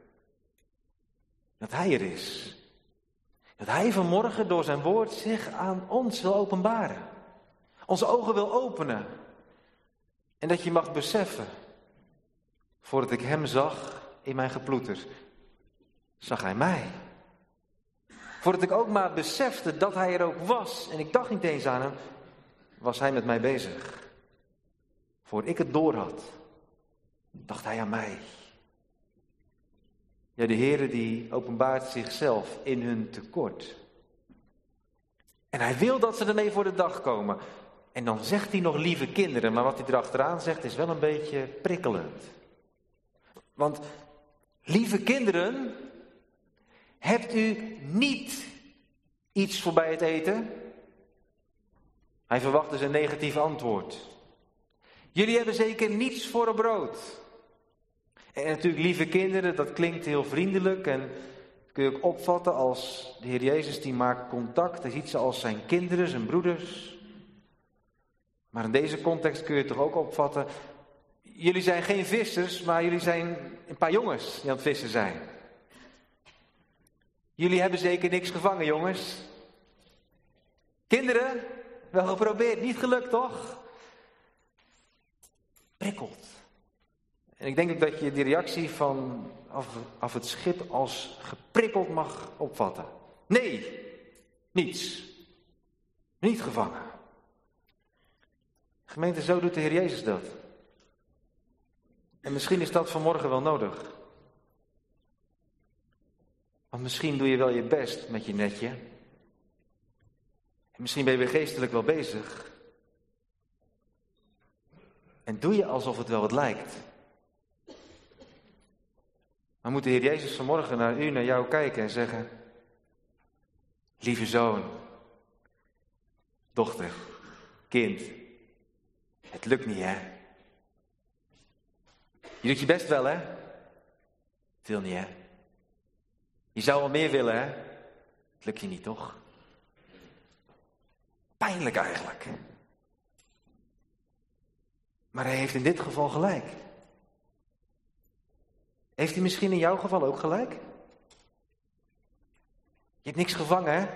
Dat Hij er is. Dat Hij vanmorgen door zijn woord zich aan ons wil openbaren. Onze ogen wil openen. En dat je mag beseffen, voordat ik Hem zag in mijn geploeter, zag Hij mij. Voordat ik ook maar besefte dat Hij er ook was, en ik dacht niet eens aan Hem, was Hij met mij bezig. Voordat ik het doorhad, dacht Hij aan mij. Ja, de Heere die openbaart zichzelf in hun tekort. En Hij wil dat ze ermee voor de dag komen. En dan zegt Hij nog lieve kinderen, maar wat Hij erachteraan zegt is wel een beetje prikkelend. Want lieve kinderen, hebt u niet iets voorbij het eten? Hij verwacht dus een negatief antwoord. Jullie hebben zeker niets voor het brood. En natuurlijk, lieve kinderen, dat klinkt heel vriendelijk en dat kun je ook opvatten als de Heer Jezus die maakt contact. Hij ziet ze als zijn kinderen, zijn broeders. Maar in deze context kun je het toch ook opvatten. Jullie zijn geen vissers, maar jullie zijn een paar jongens die aan het vissen zijn. Jullie hebben zeker niks gevangen, jongens. Kinderen, wel geprobeerd, niet gelukt toch? Prikkelt. En ik denk ook dat je die reactie van af het schip als geprikkeld mag opvatten. Nee, niets. Niet gevangen. Gemeente, zo doet de Heer Jezus dat. En misschien is dat vanmorgen wel nodig. Want misschien doe je wel je best met je netje. En misschien ben je weer geestelijk wel bezig. En doe je alsof het wel wat lijkt. Maar moet de Heer Jezus vanmorgen naar jou kijken en zeggen: lieve zoon, dochter, kind, het lukt niet, hè? Je doet je best wel, hè? Het wil niet, hè? Je zou wel meer willen, hè? Het lukt je niet, toch? Pijnlijk eigenlijk. Maar hij heeft in dit geval gelijk. Heeft hij misschien in jouw geval ook gelijk? Je hebt niks gevangen, hè?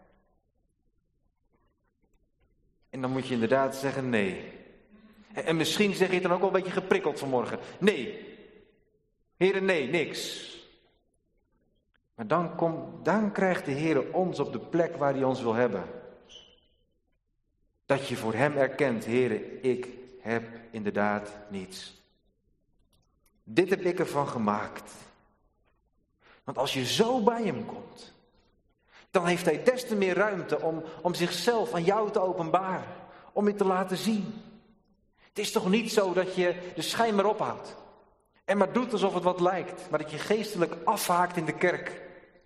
En dan moet je inderdaad zeggen nee. En misschien zeg je het dan ook wel een beetje geprikkeld vanmorgen. Nee. Heren, nee, niks. Maar dan krijgt de Heer ons op de plek waar hij ons wil hebben. Dat je voor hem erkent: Heere, ik heb inderdaad niets. Dit heb ik ervan gemaakt. Want als je zo bij hem komt, dan heeft hij des te meer ruimte om zichzelf aan jou te openbaren. Om je te laten zien. Het is toch niet zo dat je de schijn maar ophoudt. En maar doet alsof het wat lijkt. Maar dat je geestelijk afhaakt in de kerk.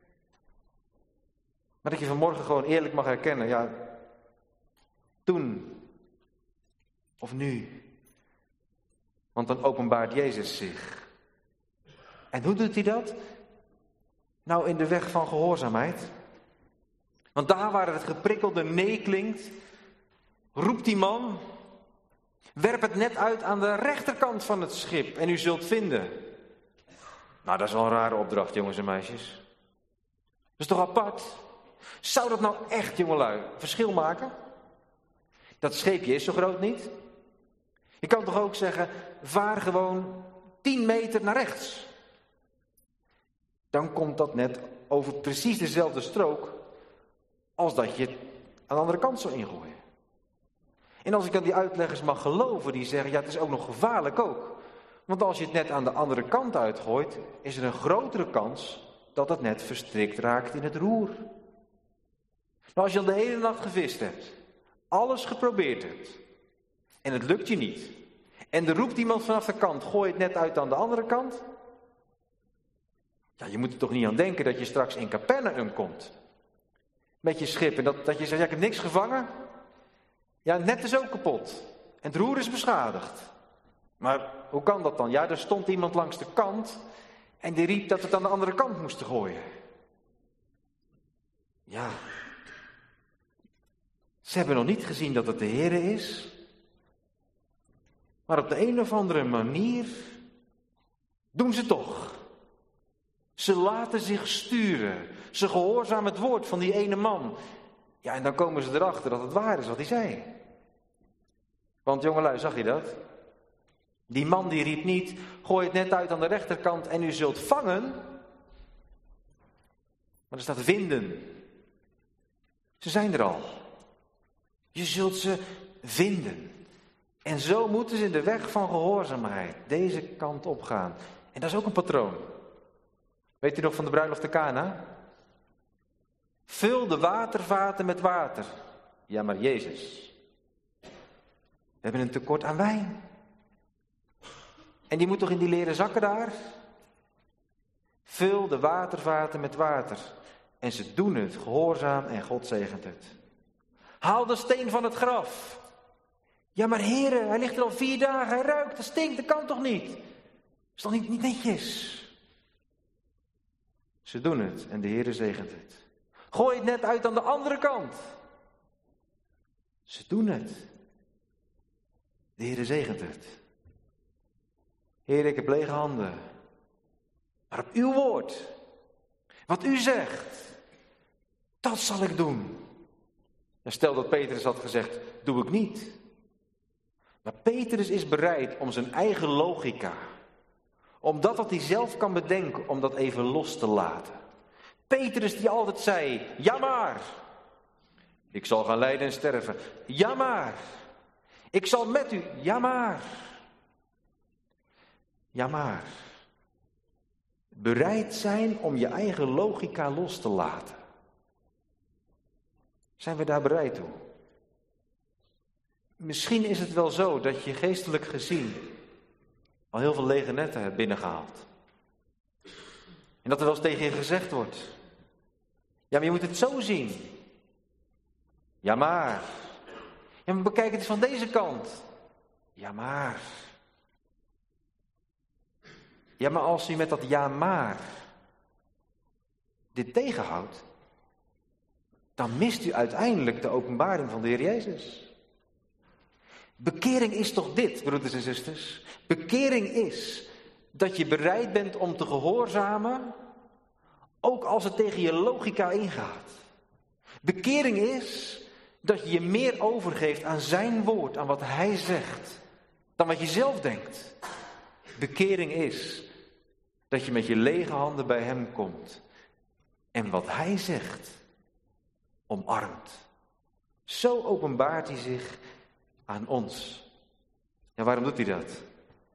Maar dat je vanmorgen gewoon eerlijk mag herkennen. Ja, toen. Of nu. Want dan openbaart Jezus zich. En hoe doet hij dat? Nou, in de weg van gehoorzaamheid. Want daar waar het geprikkelde nee klinkt, roept die man: werp het net uit aan de rechterkant van het schip en u zult vinden. Nou, dat is wel een rare opdracht, jongens en meisjes. Dat is toch apart? Zou dat nou echt, jongelui, verschil maken? Dat scheepje is zo groot niet. Je kan toch ook zeggen: vaar gewoon 10 meter naar rechts. Dan komt dat net over precies dezelfde strook als dat je het aan de andere kant zou ingooien. En als ik dan die uitleggers mag geloven, die zeggen: ja, het is ook nog gevaarlijk ook. Want als je het net aan de andere kant uitgooit, is er een grotere kans dat het net verstrikt raakt in het roer. Nou, als je al de hele nacht gevist hebt, alles geprobeerd hebt, en het lukt je niet, en er roept iemand vanaf de kant: gooi het net uit aan de andere kant. Ja, je moet er toch niet aan denken dat je straks in Capernaum komt. Met je schip en dat je zegt: ja, ik heb niks gevangen. Ja, het net is ook kapot. En het roer is beschadigd. Maar hoe kan dat dan? Ja, er stond iemand langs de kant en die riep dat het aan de andere kant moest gooien. Ja. Ze hebben nog niet gezien dat het de Heere is. Maar op de een of andere manier doen ze toch. Ze laten zich sturen. Ze gehoorzamen het woord van die ene man. Ja, en dan komen ze erachter dat het waar is wat hij zei. Want jongelui, zag je dat? Die man die riep niet: gooi het net uit aan de rechterkant en u zult vangen. Maar er staat vinden. Ze zijn er al. Je zult ze vinden. En zo moeten ze in de weg van gehoorzaamheid deze kant op gaan. En dat is ook een patroon. Weet u nog van de bruiloft te Kana? Vul de watervaten met water. Ja, maar Jezus. We hebben een tekort aan wijn. En die moet toch in die leren zakken daar? Vul de watervaten met water. En ze doen het gehoorzaam en God zegent het. Haal de steen van het graf. Ja, maar heren, hij ligt er al 4 dagen, hij ruikt, het stinkt, dat kan toch niet? Is toch niet netjes? Ze doen het en de Heere zegent het. Gooi het net uit aan de andere kant. Ze doen het. De Heere zegent het. Heer, ik heb lege handen. Maar op uw woord, wat u zegt, dat zal ik doen. En stel dat Petrus had gezegd, doe ik niet. Maar Petrus is bereid om zijn eigen logica, om dat wat hij zelf kan bedenken, om dat even los te laten. Petrus die altijd zei, ja maar. Ik zal gaan lijden en sterven. Ja maar. Ik zal met u. Ja maar. Ja maar. Bereid zijn om je eigen logica los te laten. Zijn we daar bereid toe? Misschien is het wel zo dat je geestelijk gezien al heel veel lege netten hebt binnengehaald. En dat er wel eens tegen je gezegd wordt. Ja, maar je moet het zo zien. Ja, maar. Ja, maar bekijk het eens van deze kant. Ja, maar. Ja, maar als u met dat ja, maar dit tegenhoudt, dan mist u uiteindelijk de openbaring van de Heer Jezus. Bekering is toch dit, broeders en zusters? Bekering is dat je bereid bent om te gehoorzamen, ook als het tegen je logica ingaat. Bekering is dat je je meer overgeeft aan zijn woord, aan wat hij zegt, dan wat je zelf denkt. Bekering is dat je met je lege handen bij hem komt en wat hij zegt omarmt. Zo openbaart hij zich aan ons. En waarom doet hij dat?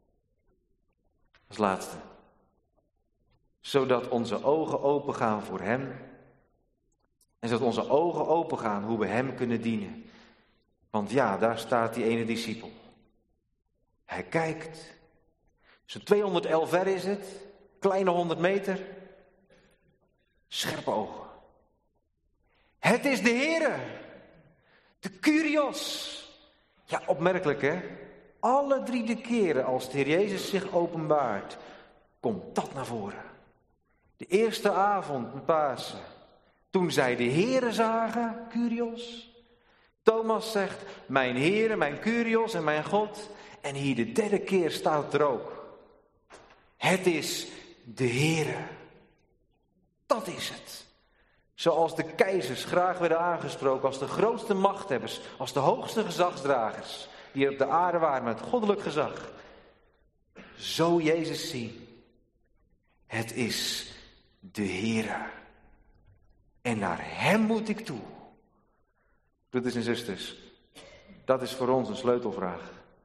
Als laatste. Zodat onze ogen opengaan voor hem. En zodat onze ogen opengaan hoe we hem kunnen dienen. Want ja, daar staat die ene discipel. Hij kijkt. Zo'n 211 ver is het. Kleine 100 meter. Scherpe ogen. Het is de Heere. De Kyrios. Ja, opmerkelijk hè. Alle 3 de keren als de Heer Jezus zich openbaart, komt dat naar voren. De eerste avond met Pasen, toen zij de Heere zagen, Kyrios. Thomas zegt, mijn Heere, mijn Kyrios en mijn God. En hier de 3e keer staat het er ook. Het is de Heere. Dat is het. Zoals de keizers graag werden aangesproken als de grootste machthebbers, als de hoogste gezagsdragers, die er op de aarde waren met goddelijk gezag. Zo Jezus zien. Het is de Heere. En naar hem moet ik toe. Broeders en zusters, dat is voor ons een sleutelvraag.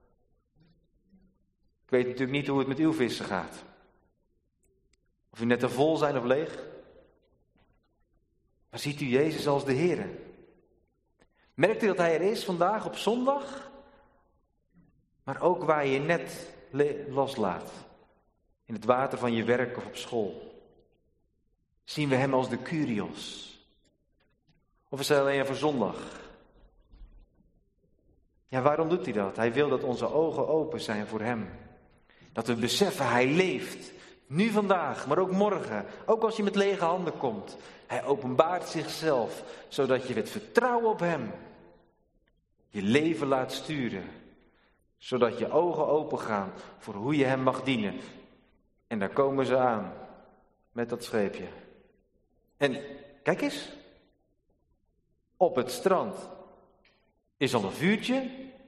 Ik weet natuurlijk niet hoe het met uw vissen gaat. Of u net te vol zijn of leeg. Maar ziet u Jezus als de Heere? Merkt u dat hij er is vandaag op zondag? Maar ook waar je net loslaat. In het water van je werk of op school. Zien we hem als de Kyrios? Of is hij alleen voor zondag? Ja, waarom doet hij dat? Hij wil dat onze ogen open zijn voor hem. Dat we beseffen, hij leeft. Nu vandaag, maar ook morgen. Ook als je met lege handen komt. Hij openbaart zichzelf, zodat je met vertrouwen op hem je leven laat sturen. Zodat je ogen open gaan voor hoe je hem mag dienen. En daar komen ze aan, met dat scheepje. En kijk eens, op het strand is al een vuurtje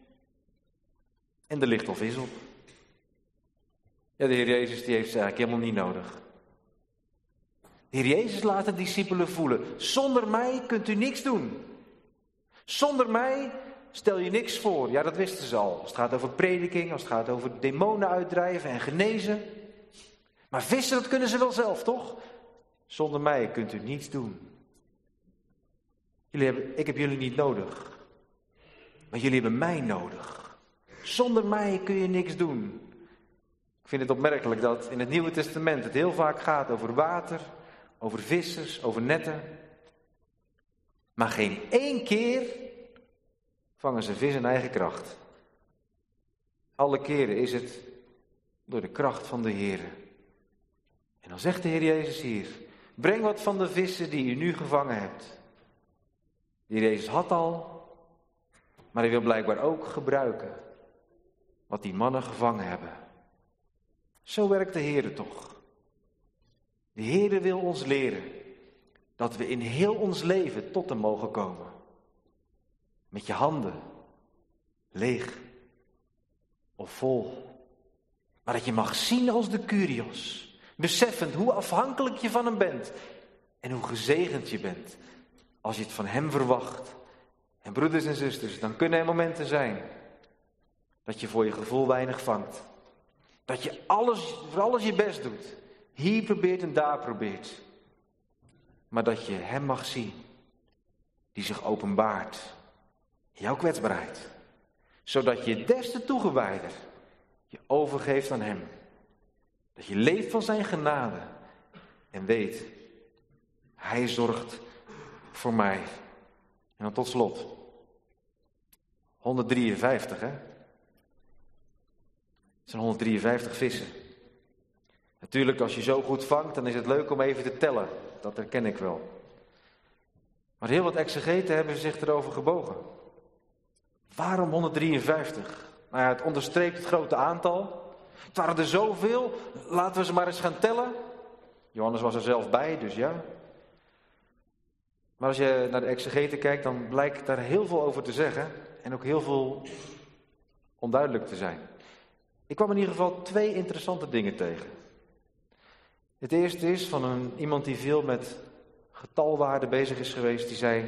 en er ligt al vis op. Ja, de Heer Jezus die heeft ze eigenlijk helemaal niet nodig. De Heer Jezus laat de discipelen voelen, zonder mij kunt u niks doen. Zonder mij stel je niks voor. Ja, dat wisten ze al. Als het gaat over prediking, als het gaat over demonen uitdrijven en genezen. Maar vissen, dat kunnen ze wel zelf, toch? Zonder mij kunt u niets doen. Ik heb jullie niet nodig. Maar jullie hebben mij nodig. Zonder mij kun je niks doen. Ik vind het opmerkelijk dat in het Nieuwe Testament het heel vaak gaat over water, over vissers, over netten. Maar geen 1 keer vangen ze vis in eigen kracht. Alle keren is het door de kracht van de Heer. En dan zegt de Heer Jezus hier, breng wat van de vissen die u nu gevangen hebt. De Heer Jezus had al, maar hij wil blijkbaar ook gebruiken wat die mannen gevangen hebben. Zo werkt de Heer toch. De Heer wil ons leren dat we in heel ons leven tot hem mogen komen. Met je handen leeg of vol. Maar dat je mag zien als de Kyrios. Beseffend hoe afhankelijk je van hem bent. En hoe gezegend je bent als je het van hem verwacht. En broeders en zusters, dan kunnen er momenten zijn dat je voor je gevoel weinig vangt. Dat je voor alles je best doet. Hier probeert en daar probeert. Maar dat je hem mag zien. Die zich openbaart. In jouw kwetsbaarheid. Zodat je des te toegewijder je overgeeft aan hem. Dat je leeft van zijn genade. En weet, hij zorgt voor mij. En dan tot slot. 153 hè. Het zijn 153 vissen. Natuurlijk, als je zo goed vangt, dan is het leuk om even te tellen. Dat herken ik wel. Maar heel wat exegeten hebben zich erover gebogen. Waarom 153? Nou ja, het onderstreept het grote aantal. Het waren er zoveel, laten we ze maar eens gaan tellen. Johannes was er zelf bij, dus ja. Maar als je naar de exegeten kijkt, dan blijkt daar heel veel over te zeggen. En ook heel veel onduidelijk te zijn. Ik kwam in ieder geval 2 interessante dingen tegen. Het eerste is van iemand die veel met getalwaarden bezig is geweest. Die zei,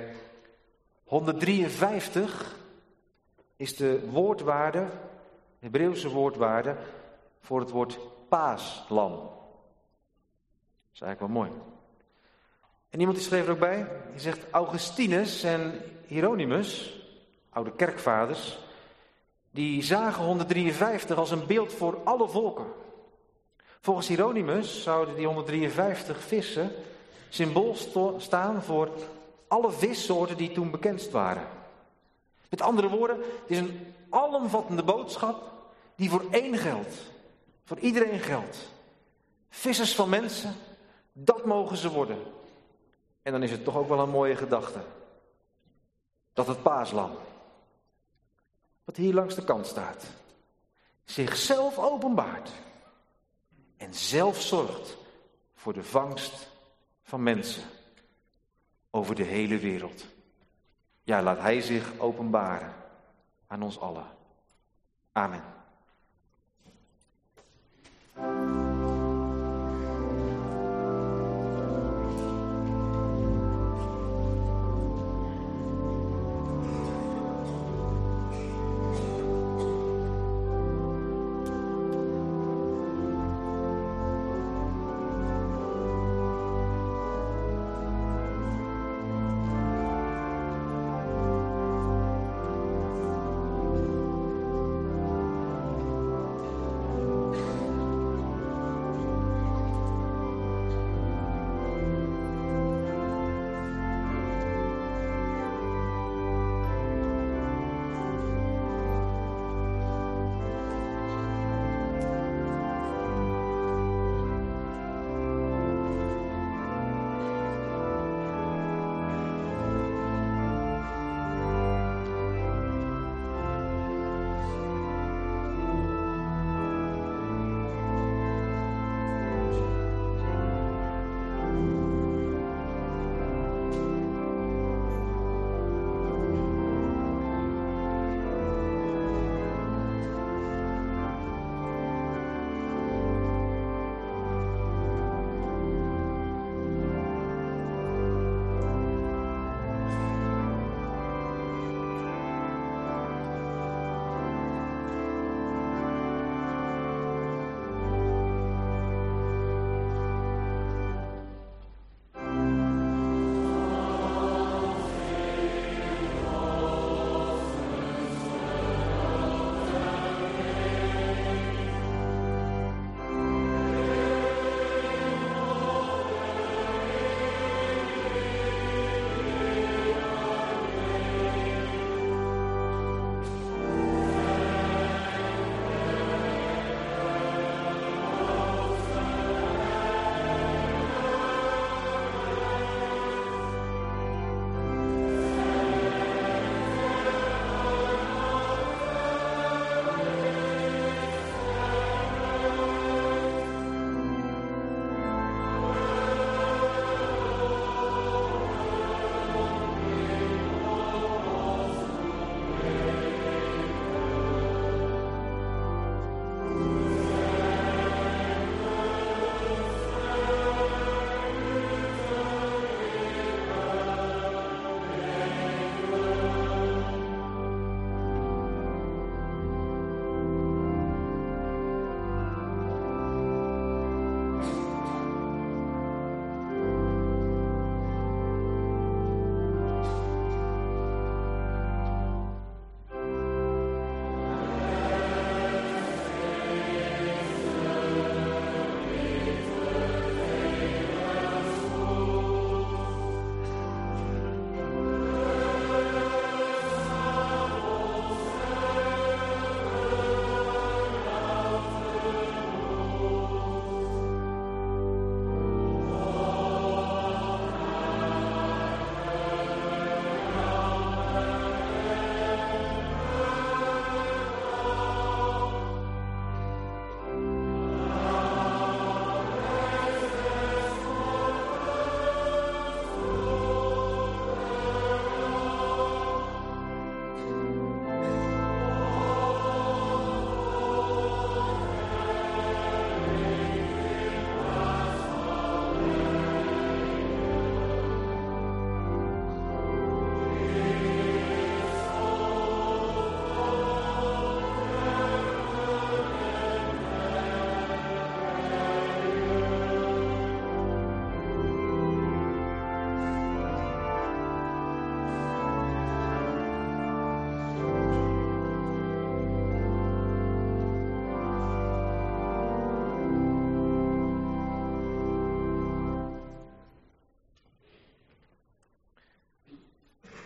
153 is de woordwaarde, de Hebreeuwse woordwaarde, voor het woord paaslam. Dat is eigenlijk wel mooi. En iemand die schreef er ook bij, die zegt Augustinus en Hieronymus, oude kerkvaders, die zagen 153 als een beeld voor alle volken. Volgens Hieronymus zouden die 153 vissen symbool staan voor alle vissoorten die toen bekend waren. Met andere woorden, het is een alomvattende boodschap die voor één geldt. Voor iedereen geldt. Vissers van mensen, dat mogen ze worden. En dan is het toch ook wel een mooie gedachte. Dat het paaslam, wat hier langs de kant staat, zichzelf openbaart. En zelf zorgt voor de vangst van mensen over de hele wereld. Ja, laat hij zich openbaren aan ons allen. Amen.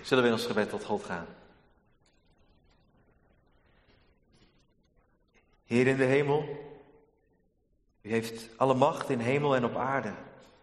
Zullen we in ons gebed tot God gaan? Heer in de hemel, u heeft alle macht in hemel en op aarde.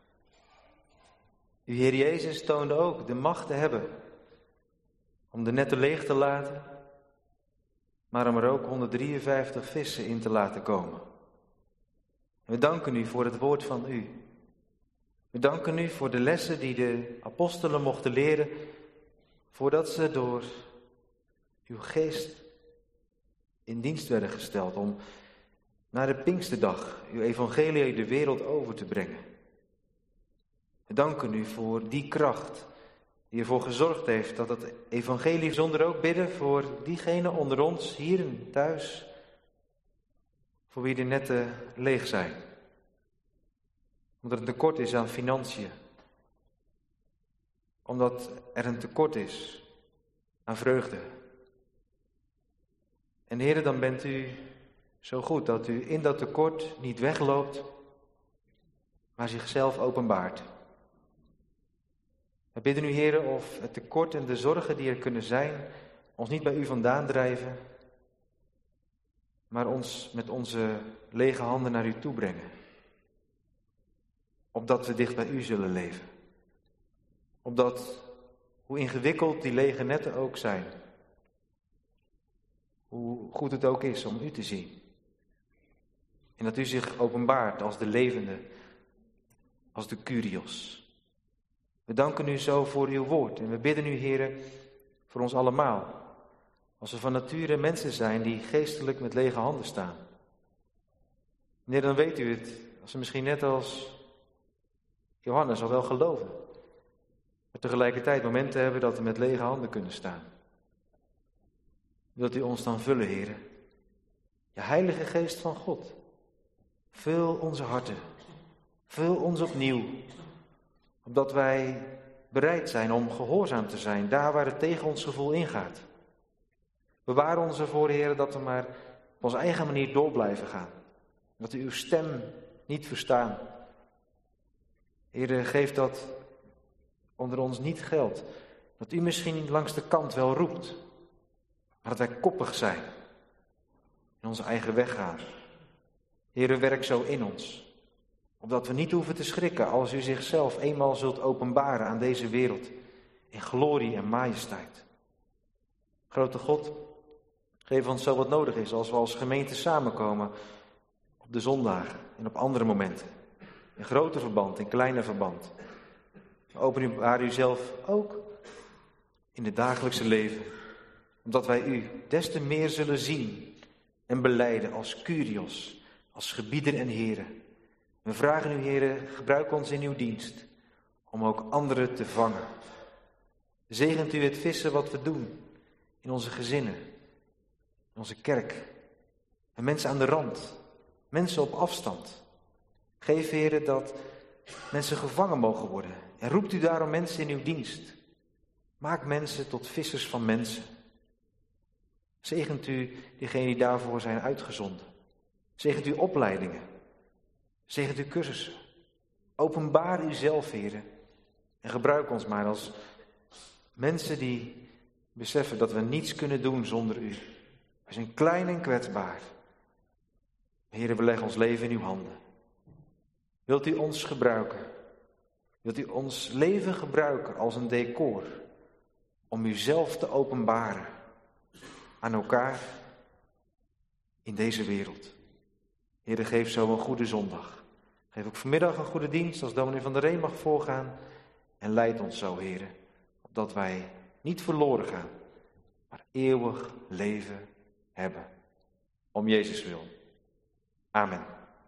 Uw Heer Jezus toonde ook de macht te hebben om de netten leeg te laten, maar om er ook 153 vissen in te laten komen. En we danken u voor het woord van u. We danken u voor de lessen die de apostelen mochten leren, voordat ze door uw geest in dienst werden gesteld om naar de Pinksterdag uw evangelie de wereld over te brengen. We danken u voor die kracht die ervoor gezorgd heeft dat het evangelie, zonder ook bidden voor diegenen onder ons, hier en thuis, voor wie de netten leeg zijn. Omdat er een tekort is aan financiën. Omdat er een tekort is aan vreugde. En Heere, dan bent u zo goed dat u in dat tekort niet wegloopt, maar zichzelf openbaart. We bidden u, Heere, of het tekort en de zorgen die er kunnen zijn, ons niet bij u vandaan drijven, maar ons met onze lege handen naar u toe brengen. Opdat we dicht bij u zullen leven. Opdat, hoe ingewikkeld die lege netten ook zijn, hoe goed het ook is om u te zien. En dat u zich openbaart als de levende, als de Kyrios. We danken u zo voor uw woord en we bidden u, Heere, voor ons allemaal. Als we van nature mensen zijn die geestelijk met lege handen staan. Meneer, dan weet u het, als we misschien net als Johannes al wel geloven. Maar tegelijkertijd momenten hebben dat we met lege handen kunnen staan. Wilt u ons dan vullen, Heere? Je Heilige Geest van God. Vul onze harten. Vul ons opnieuw. Opdat wij bereid zijn om gehoorzaam te zijn, daar waar het tegen ons gevoel ingaat. Bewaar ons ervoor, Heer, dat we maar op onze eigen manier door blijven gaan. Dat we uw stem niet verstaan. Heer, geef dat onder ons niet geldt. Dat u misschien langs de kant wel roept, maar dat wij koppig zijn. In onze eigen weg gaan. Heer, werk zo in ons. Opdat we niet hoeven te schrikken als u zichzelf eenmaal zult openbaren aan deze wereld. In glorie en majesteit. Grote God, geef ons zo wat nodig is als we als gemeente samenkomen op de zondagen en op andere momenten. In grote verband, in kleine verband. Openbaar u zelf ook in het dagelijkse leven. Omdat wij u des te meer zullen zien en belijden als Kyrios, als gebieder en Heere. We vragen u, Heere, gebruik ons in uw dienst om ook anderen te vangen. Zegent u het vissen wat we doen in onze gezinnen, in onze kerk. En mensen aan de rand, mensen op afstand. Geef, Heere, dat mensen gevangen mogen worden. En roept u daarom mensen in uw dienst. Maak mensen tot vissers van mensen. Zegent u diegenen die daarvoor zijn uitgezonden. Zegent u opleidingen. Zegent u cursussen. Openbaar uzelf, Heere. En gebruik ons maar als mensen die beseffen dat we niets kunnen doen zonder u. We zijn klein en kwetsbaar. Heere, we leggen ons leven in uw handen. Wilt u ons gebruiken? Wilt u ons leven gebruiken als een decor om uzelf te openbaren aan elkaar in deze wereld? Heere, geef zo een goede zondag. Geef ook vanmiddag een goede dienst als dominee van der Ree mag voorgaan. En leid ons zo, Heere, opdat wij niet verloren gaan, maar eeuwig leven hebben. Om Jezus wil. Amen.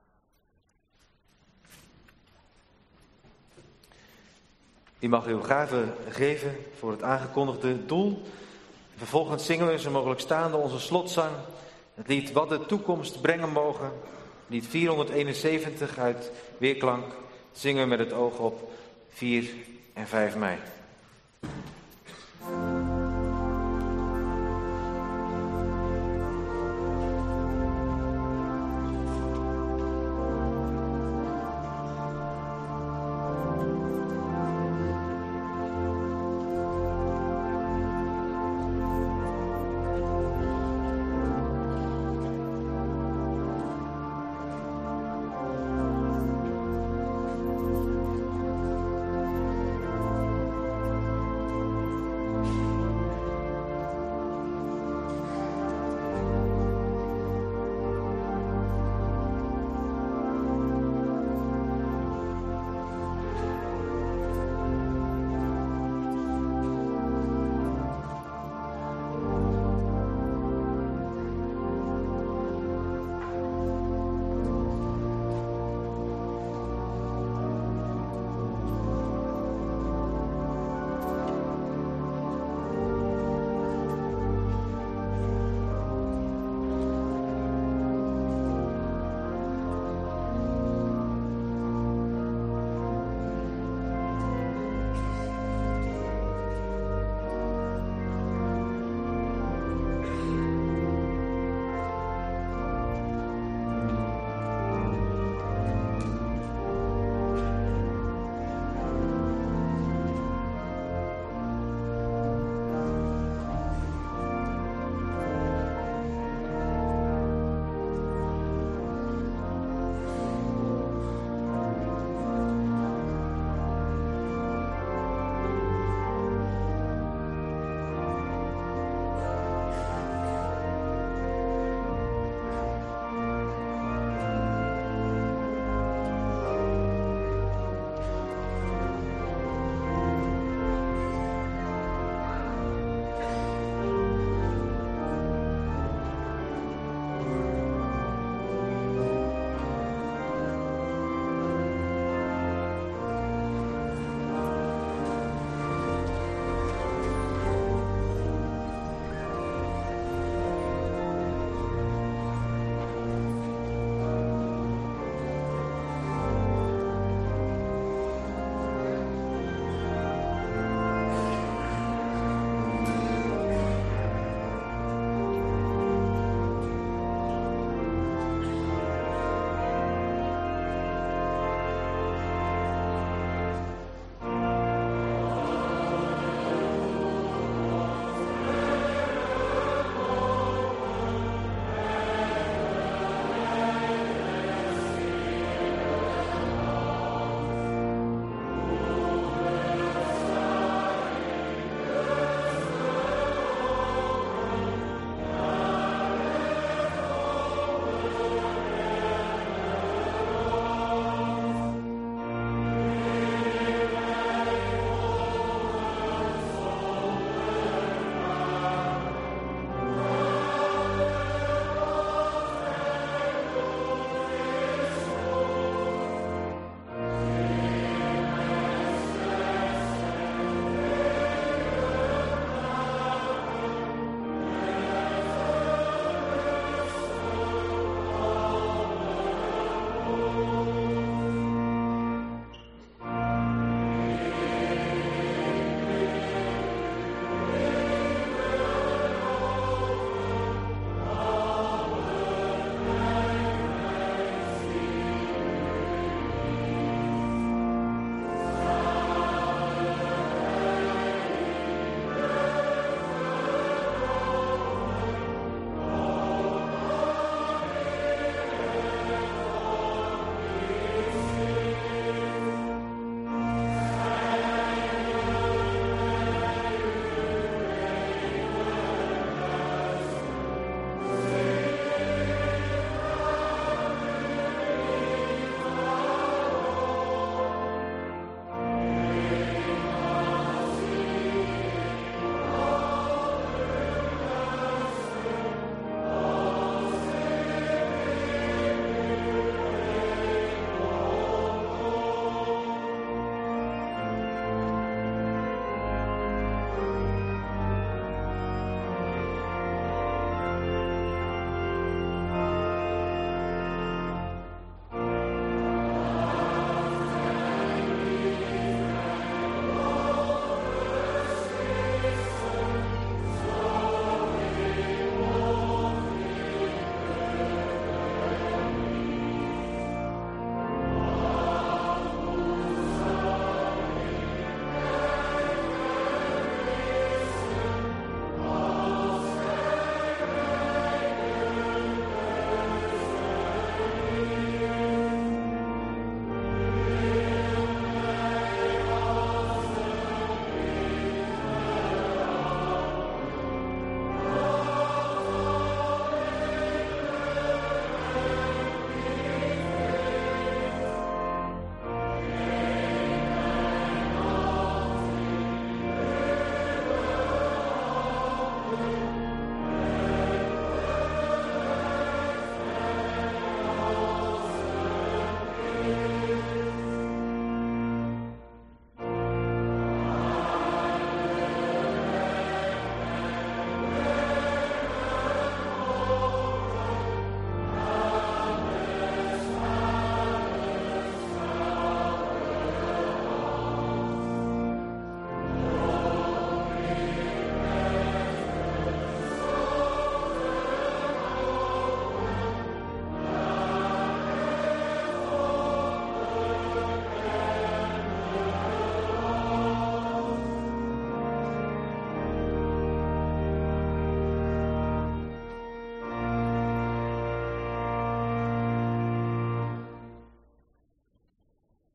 U mag uw gave geven voor het aangekondigde doel. Vervolgens zingen we zo mogelijk staande onze slotzang. Het lied Wat de toekomst brengen mogen. Lied 471 uit Weerklank. Zingen we met het oog op 4 en 5 mei.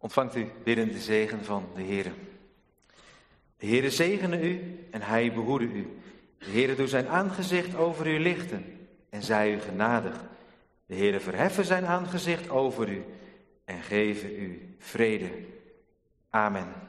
Ontvangt u biddende zegen van de Heere. De Heere zegene u en hij behoede u. De Heere doet zijn aangezicht over u lichten en zij u genadig. De Heere verheffen zijn aangezicht over u en geven u vrede. Amen.